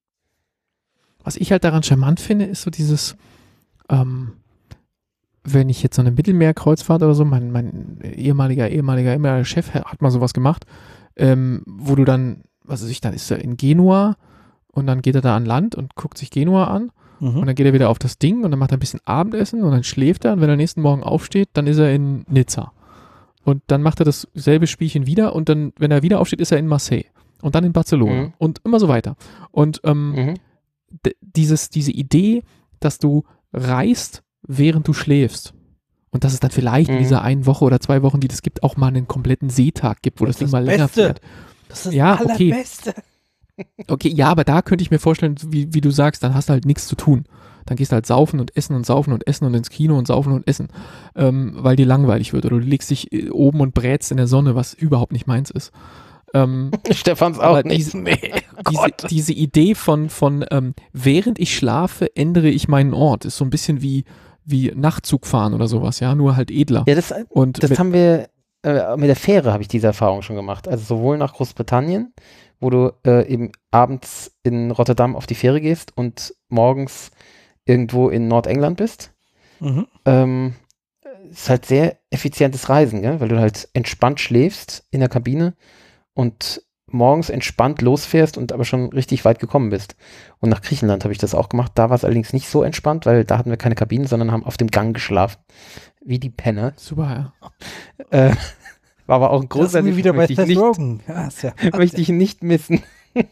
Was ich halt daran charmant finde, ist so dieses, ähm, wenn ich jetzt so eine Mittelmeerkreuzfahrt oder so, mein, mein ehemaliger, ehemaliger, ehemaliger Chef hat mal sowas gemacht, ähm, wo du dann, was weiß ich, dann ist er in Genua und dann geht er da an Land und guckt sich Genua an mhm. und dann geht er wieder auf das Ding und dann macht er ein bisschen Abendessen und dann schläft er und wenn er nächsten Morgen aufsteht, dann ist er in Nizza. Und dann macht er dasselbe Spielchen wieder und dann, wenn er wieder aufsteht, ist er in Marseille und dann in Barcelona mhm. und immer so weiter. Und ähm, mhm. d- dieses, diese Idee, dass du reist, während du schläfst. Und dass es dann vielleicht mhm. in dieser einen Woche oder zwei Wochen, die das gibt, auch mal einen kompletten Seetag gibt, wo das, das Ding mal länger Beste. fährt. Das ist das ja, Allerbeste. Okay. okay, ja, aber da könnte ich mir vorstellen, wie, wie du sagst, dann hast du halt nichts zu tun. Dann gehst du halt saufen und essen und saufen und essen und ins Kino und saufen und essen, ähm, weil dir langweilig wird. Oder du legst dich oben und brätst in der Sonne, was überhaupt nicht meins ist. Ähm, Stefans auch nicht. Diese, nee, oh diese, diese Idee von, von ähm, während ich schlafe, ändere ich meinen Ort, ist so ein bisschen wie wie Nachtzug fahren oder sowas, ja, nur halt edler. Ja, das, und das haben wir, äh, mit der Fähre habe ich diese Erfahrung schon gemacht. Also sowohl nach Großbritannien, wo du äh, eben abends in Rotterdam auf die Fähre gehst und morgens irgendwo in Nordengland bist. Mhm. Ähm, ist halt sehr effizientes Reisen, gell? Weil du halt entspannt schläfst in der Kabine und morgens entspannt losfährst und aber schon richtig weit gekommen bist. Und nach Griechenland habe ich das auch gemacht. Da war es allerdings nicht so entspannt, weil da hatten wir keine Kabinen, sondern haben auf dem Gang geschlafen. Wie die Penner. Super, ja. Äh, war aber auch ein großer Erlebnis. Wieder bei Seth Rogen. Ja, ist ja möchte ich nicht missen. ja,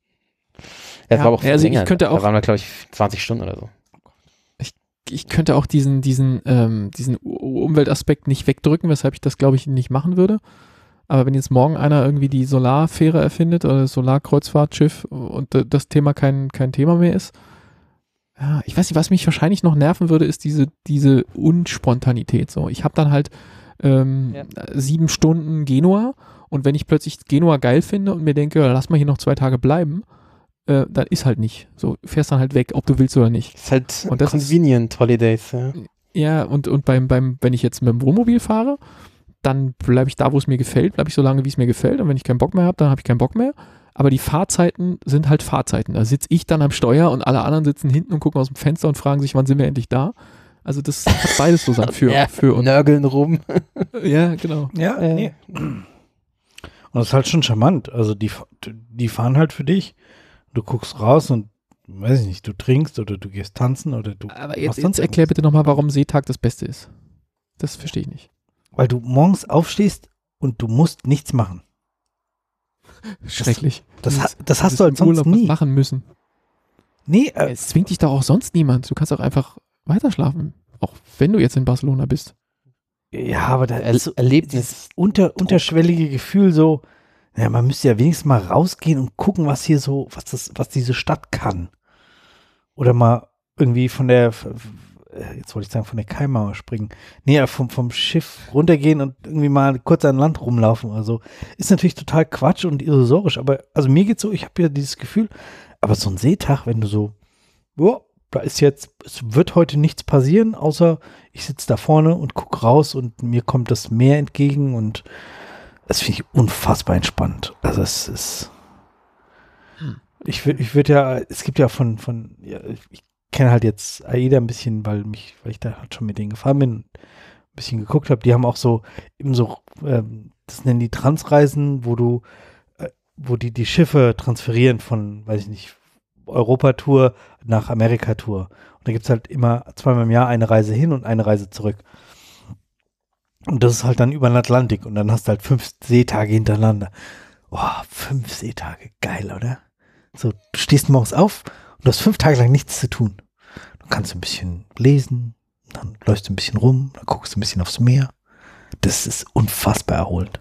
das ja, war aber auch also länger. Ich könnte auch, da waren wir, glaube ich, zwanzig Stunden oder so. Ich, ich könnte auch diesen, diesen, ähm, diesen Umweltaspekt nicht wegdrücken, weshalb ich das, glaube ich, nicht machen würde. Aber wenn jetzt morgen einer irgendwie die Solarfähre erfindet oder das Solarkreuzfahrtschiff und das Thema kein, kein Thema mehr ist, ja, ich weiß nicht, was mich wahrscheinlich noch nerven würde, ist diese, diese Unspontanität. So, ich habe dann halt ähm, ja. sieben Stunden Genua und wenn ich plötzlich Genua geil finde und mir denke, lass mal hier noch zwei Tage bleiben, äh, dann ist halt nicht. So, fährst dann halt weg, ob du willst oder nicht. Ist halt und das convenient ist, Holidays. Ja, ja und, und beim, beim, wenn ich jetzt mit dem Wohnmobil fahre, dann bleibe ich da, wo es mir gefällt, bleibe ich so lange, wie es mir gefällt und wenn ich keinen Bock mehr habe, dann habe ich keinen Bock mehr. Aber die Fahrzeiten sind halt Fahrzeiten. Da sitze ich dann am Steuer und alle anderen sitzen hinten und gucken aus dem Fenster und fragen sich, wann sind wir endlich da? Also das hat beides so sein für, ja, für uns. Nörgeln rum. Ja, genau. Ja, äh. nee. Und das ist halt schon charmant. Also die, die fahren halt für dich. Du guckst raus und weiß ich nicht, du trinkst oder du gehst tanzen oder du. Aber jetzt, jetzt erklär bitte nochmal, warum Seetag das Beste ist. Das verstehe ich nicht. Weil du morgens aufstehst und du musst nichts machen. Schrecklich. Das, das, das hast du halt sonst nie. Was machen müssen. Nee. Äh, es zwingt dich doch auch sonst niemand. Du kannst auch einfach weiter schlafen. Auch wenn du jetzt in Barcelona bist. Ja, aber da ist so Erlebnis, unter, unterschwellige Gefühl so, ja, man müsste ja wenigstens mal rausgehen und gucken, was hier so, was das, was diese Stadt kann. Oder mal irgendwie von der, jetzt wollte ich sagen, von der Kaimauer springen. Nee, vom, vom Schiff runtergehen und irgendwie mal kurz an Land rumlaufen oder so. Ist natürlich total Quatsch und illusorisch, aber also mir geht's so, ich habe ja dieses Gefühl, aber so ein Seetag, wenn du so, boah, da ist jetzt, es wird heute nichts passieren, außer ich sitze da vorne und gucke raus und mir kommt das Meer entgegen und das finde ich unfassbar entspannt. Also es ist, hm. ich würde ich würd ja, es gibt ja von, von ja, ich kenne halt jetzt AIDA ein bisschen, weil mich, weil ich da halt schon mit denen gefahren bin, ein bisschen geguckt habe. Die haben auch so, eben so, ähm, das nennen die Transreisen, wo du, äh, wo die die Schiffe transferieren von, weiß ich nicht, Europatour nach Amerika-Tour. Und da gibt es halt immer zweimal im Jahr eine Reise hin und eine Reise zurück. Und das ist halt dann über den Atlantik und dann hast du halt fünf Seetage hintereinander. Oh, fünf Seetage, geil, oder? So, du stehst morgens auf Und du hast fünf Tage lang nichts zu tun. Du kannst ein bisschen lesen, dann läufst du ein bisschen rum, dann guckst du ein bisschen aufs Meer. Das ist unfassbar erholend.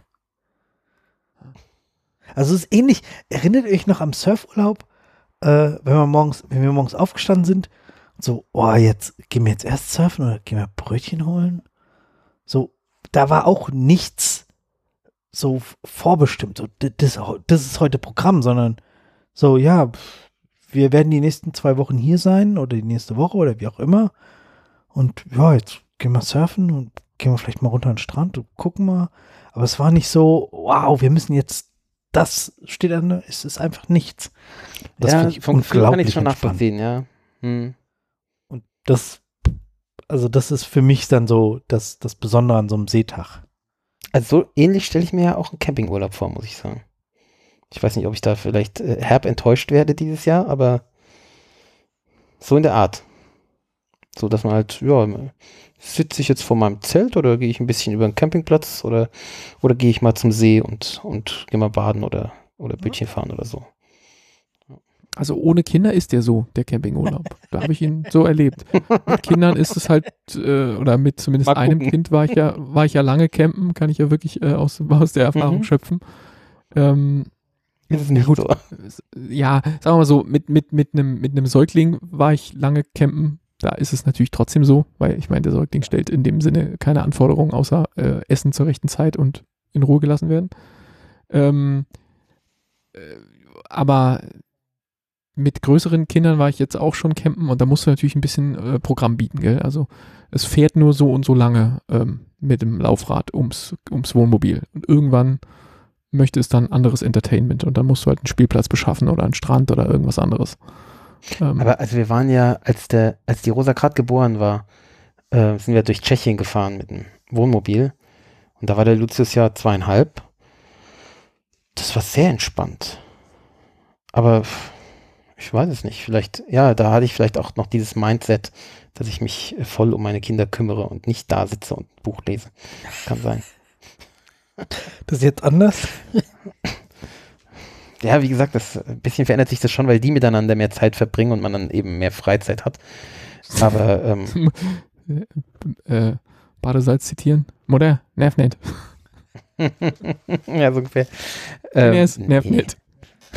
Also es ist ähnlich, erinnert ihr euch noch am Surfurlaub, äh, wenn wir morgens, wenn wir morgens aufgestanden sind, so, oh, jetzt gehen wir jetzt erst surfen oder gehen wir Brötchen holen? So, da war auch nichts so vorbestimmt. So, das, das ist heute Programm, sondern so, ja, wir werden die nächsten zwei Wochen hier sein oder die nächste Woche oder wie auch immer. Und ja, jetzt gehen wir surfen und gehen wir vielleicht mal runter an den Strand und gucken mal. Aber es war nicht so, wow, wir müssen jetzt, das steht an, es ist einfach nichts. Das ja, ich vom Gefühl kann ich schon entspannt. nachvollziehen, ja. Hm. Und das, also das ist für mich dann so das, das Besondere an so einem Seetag. Also so ähnlich stelle ich mir ja auch einen Campingurlaub vor, muss ich sagen. Ich weiß nicht, ob ich da vielleicht äh, herb enttäuscht werde dieses Jahr, aber so in der Art. So, dass man halt, ja, sitze ich jetzt vor meinem Zelt oder gehe ich ein bisschen über den Campingplatz oder, oder gehe ich mal zum See und, und gehe mal baden oder, oder Bötchen fahren oder so. Also ohne Kinder ist der so, der Campingurlaub. Da habe ich ihn so erlebt. Mit Kindern ist es halt, äh, oder mit zumindest einem Kind war ich ja, war ich ja lange campen, kann ich ja wirklich äh, aus, aus der Erfahrung Mhm. schöpfen. Ähm, Ist es nicht gut. so. Ja, sagen wir mal so, mit, mit, mit einem mit einem Säugling war ich lange campen. Da ist es natürlich trotzdem so, weil ich meine, der Säugling stellt in dem Sinne keine Anforderungen, außer äh, Essen zur rechten Zeit und in Ruhe gelassen werden. Ähm, äh, aber mit größeren Kindern war ich jetzt auch schon campen und da musst du natürlich ein bisschen äh, Programm bieten, gell? Also es fährt nur so und so lange ähm, mit dem Laufrad ums, ums Wohnmobil und irgendwann möchte es dann anderes Entertainment und dann musst du halt einen Spielplatz beschaffen oder einen Strand oder irgendwas anderes. Ähm, Aber also wir waren ja, als der, als die Rosa gerade geboren war, äh, sind wir durch Tschechien gefahren mit dem Wohnmobil und da war der Lucius ja zweieinhalb. Das war sehr entspannt. Aber ich weiß es nicht, vielleicht, ja, da hatte ich vielleicht auch noch dieses Mindset, dass ich mich voll um meine Kinder kümmere und nicht da sitze und ein Buch lese. Kann sein. Das ist jetzt anders? Ja, wie gesagt, das ein bisschen verändert sich das schon, weil die miteinander mehr Zeit verbringen und man dann eben mehr Freizeit hat. Aber ähm, äh, Badesalz zitieren. Mutter, nerv nicht. ja, so ungefähr. Ähm, Nee, es nervt nee. nicht.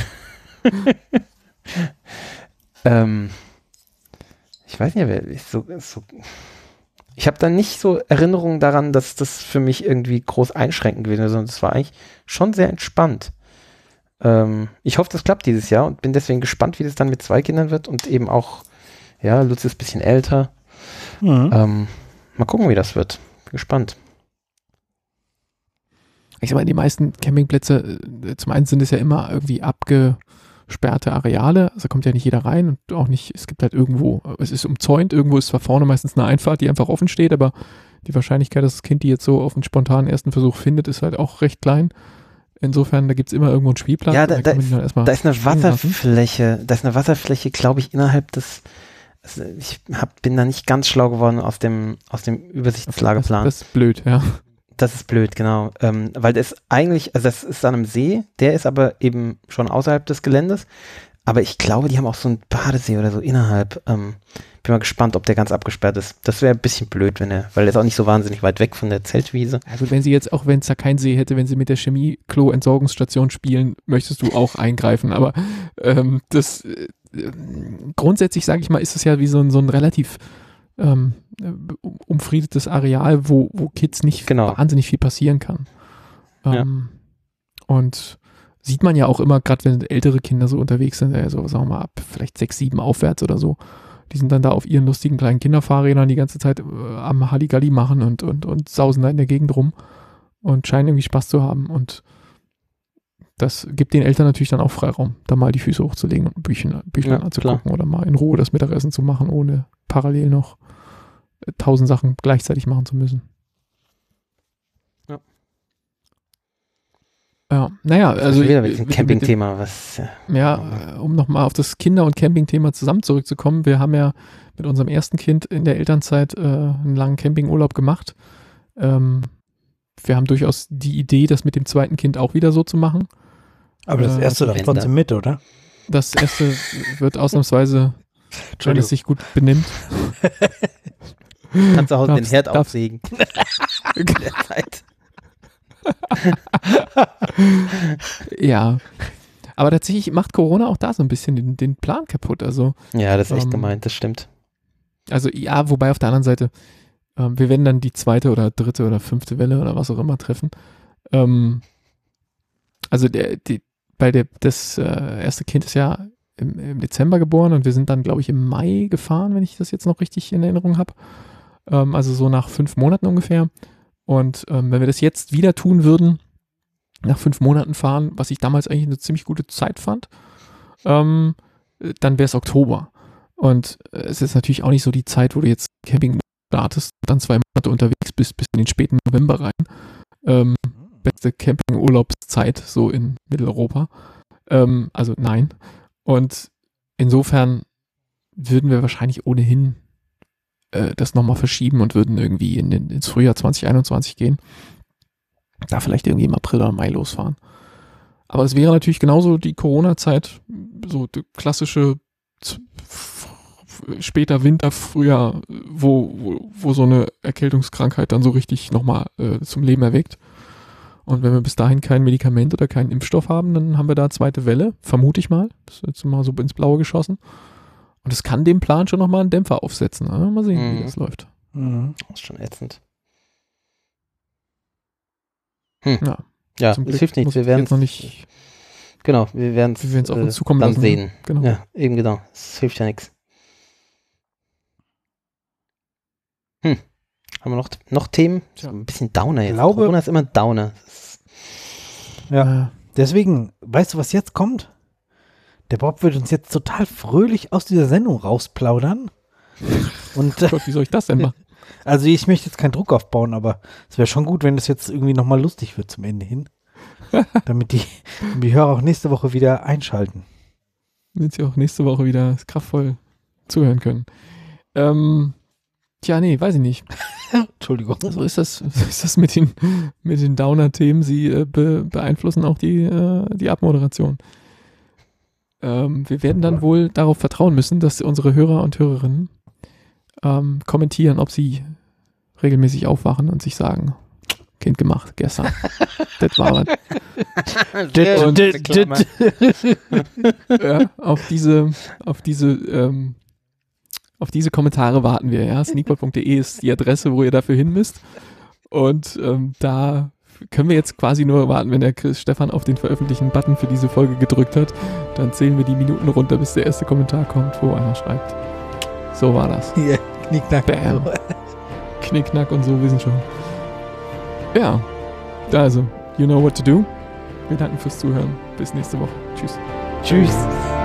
ähm, ich weiß nicht, wer ist so, ist so ich habe da nicht so Erinnerungen daran, dass das für mich irgendwie groß einschränkend gewesen wäre, sondern es war eigentlich schon sehr entspannt. Ähm, ich hoffe, das klappt dieses Jahr und bin deswegen gespannt, wie das dann mit zwei Kindern wird und eben auch, ja, Lutz ist ein bisschen älter. Mhm. Ähm, mal gucken, wie das wird. Bin gespannt. Ich sag mal, die meisten Campingplätze, äh, zum einen sind es ja immer irgendwie abgesperrte Areale, also kommt ja nicht jeder rein und auch nicht, es gibt halt irgendwo, es ist umzäunt, irgendwo ist zwar vorne meistens eine Einfahrt, die einfach offen steht, aber die Wahrscheinlichkeit, dass das Kind die jetzt so auf einen spontanen ersten Versuch findet, ist halt auch recht klein. Insofern, da gibt es immer irgendwo einen Spielplatz. Ja, da, und da, kann man ist, ihn dann erstmal da ist eine stehen lassen. Wasserfläche, da ist eine Wasserfläche, glaube ich, innerhalb des, also ich hab, bin da nicht ganz schlau geworden aus dem, aus dem Übersichtslageplan. Das, das ist blöd, ja. Das ist blöd, genau. Ähm, weil das eigentlich, also das ist an einem See, der ist aber eben schon außerhalb des Geländes. Aber ich glaube, die haben auch so einen Badesee oder so innerhalb. Ähm, bin mal gespannt, ob der ganz abgesperrt ist. Das wäre ein bisschen blöd, wenn er, weil der ist auch nicht so wahnsinnig weit weg von der Zeltwiese. Ja gut, wenn sie jetzt, auch wenn es da keinen See hätte, wenn sie mit der Chemie-Klo-Entsorgungsstation spielen, möchtest du auch eingreifen. Aber ähm, das äh, grundsätzlich, sage ich mal, ist es ja wie so ein, so ein relativ ähm, umfriedetes Areal, wo, wo Kids nicht Genau. wahnsinnig viel passieren kann. Ähm, und sieht man ja auch immer, gerade wenn ältere Kinder so unterwegs sind, also sagen wir mal ab vielleicht sechs, sieben aufwärts oder so, die sind dann da auf ihren lustigen kleinen Kinderfahrrädern die ganze Zeit äh, am Halligalli machen und, und, und sausen da in der Gegend rum und scheinen irgendwie Spaß zu haben. Und das gibt den Eltern natürlich dann auch Freiraum, da mal die Füße hochzulegen und ein Büchlein, Büchlein Ja, anzugucken klar. oder mal in Ruhe das Mittagessen zu machen, ohne parallel noch äh, tausend Sachen gleichzeitig machen zu müssen. Ja. Ja, naja, Also also wieder ich- mit dem mit- Campingthema, was ja, Ja, äh, um nochmal auf das Kinder- und Camping-Thema zusammen zurückzukommen. Wir haben ja mit unserem ersten Kind in der Elternzeit äh, einen langen Campingurlaub gemacht. Ähm, wir haben durchaus die Idee, das mit dem zweiten Kind auch wieder so zu machen. Aber das Äh, erste darf wenn trotzdem mit, oder? Das erste wird ausnahmsweise, wenn es sich gut benimmt. Kannst zu Hause den Darfst- Herd darfst- aufsägen. In der Zeit. Ja. Aber tatsächlich macht Corona auch da so ein bisschen den, den Plan kaputt. Also, Ja, das ist echt Ähm, gemeint, das stimmt. also ja, wobei auf der anderen Seite, ähm, wir werden dann die zweite oder dritte oder fünfte Welle oder was auch immer treffen. Ähm, also der, die, bei der, das äh, erste Kind ist ja im, im Dezember geboren und wir sind dann, glaube ich, im Mai gefahren, wenn ich das jetzt noch richtig in Erinnerung habe. Ähm, also so nach fünf Monaten ungefähr. Und ähm, wenn wir das jetzt wieder tun würden, nach fünf Monaten fahren, was ich damals eigentlich eine ziemlich gute Zeit fand, ähm, äh, dann wäre es Oktober. Und äh, es ist natürlich auch nicht so die Zeit, wo du jetzt Camping startest und dann zwei Monate unterwegs bist, bis in den späten November rein. Ähm, beste Campingurlaubszeit so in Mitteleuropa. Ähm, also nein. Und insofern würden wir wahrscheinlich ohnehin äh, das nochmal verschieben und würden irgendwie in den, ins Frühjahr zwanzig einundzwanzig gehen. Da vielleicht irgendwie im April oder Mai losfahren. Aber es wäre natürlich genauso die Corona-Zeit, so die klassische z- f- f- später Winter, Frühjahr, wo, wo, wo so eine Erkältungskrankheit dann so richtig nochmal äh, zum Leben erweckt. Und wenn wir bis dahin kein Medikament oder keinen Impfstoff haben, dann haben wir da zweite Welle, vermute ich mal. Das ist jetzt mal so ins Blaue geschossen. Und es kann dem Plan schon nochmal einen Dämpfer aufsetzen. Ne? Mal sehen, Mhm. wie das läuft. Mhm. Das ist schon ätzend. Hm. Ja, Ja, zum es Glück hilft nichts. muss Wir ich werden jetzt noch nicht. Genau, wir werden Wir werden's auf uns äh, zukommen dann lassen, sehen. Genau. Ja, eben genau. Es hilft ja nichts. Hm. Haben wir noch, noch Themen? Tja. Ein bisschen Downer jetzt. Glaube- Corona ist immer ein Downer. Das ist- Ja. Äh, Deswegen, weißt du, was jetzt kommt? Der Bob wird uns jetzt total fröhlich aus dieser Sendung rausplaudern. Und äh, Gott, wie soll ich das denn machen? also ich möchte jetzt keinen Druck aufbauen, aber es wäre schon gut, wenn das jetzt irgendwie nochmal lustig wird zum Ende hin. damit die, die Hörer auch nächste Woche wieder einschalten. Damit sie auch nächste Woche wieder kraftvoll zuhören können. Ähm, tja, nee, weiß ich nicht. Entschuldigung. So ist das, so ist das mit den, mit den Downer-Themen. Sie äh, be, beeinflussen auch die, äh, die Abmoderation. Ähm, wir werden dann wohl darauf vertrauen müssen, dass unsere Hörer und Hörerinnen ähm, kommentieren, ob sie regelmäßig aufwachen und sich sagen, Kind gemacht, gestern. Das war was. Sehr Und- gute Klammer. Ja, auf diese, auf diese, ähm, auf diese Kommentare warten wir, ja. sneakpot punkt de ist die Adresse, wo ihr dafür hin müsst. Und ähm, da können wir jetzt quasi nur warten, wenn der Chris Stefan auf den veröffentlichten Button für diese Folge gedrückt hat. Dann zählen wir die Minuten runter, bis der erste Kommentar kommt, wo einer schreibt. So war das. Hier, knickknack. Bam. Knickknack und so, wissen schon. Ja, also, you know what to do. Wir danken fürs Zuhören. Bis nächste Woche. Tschüss. Tschüss.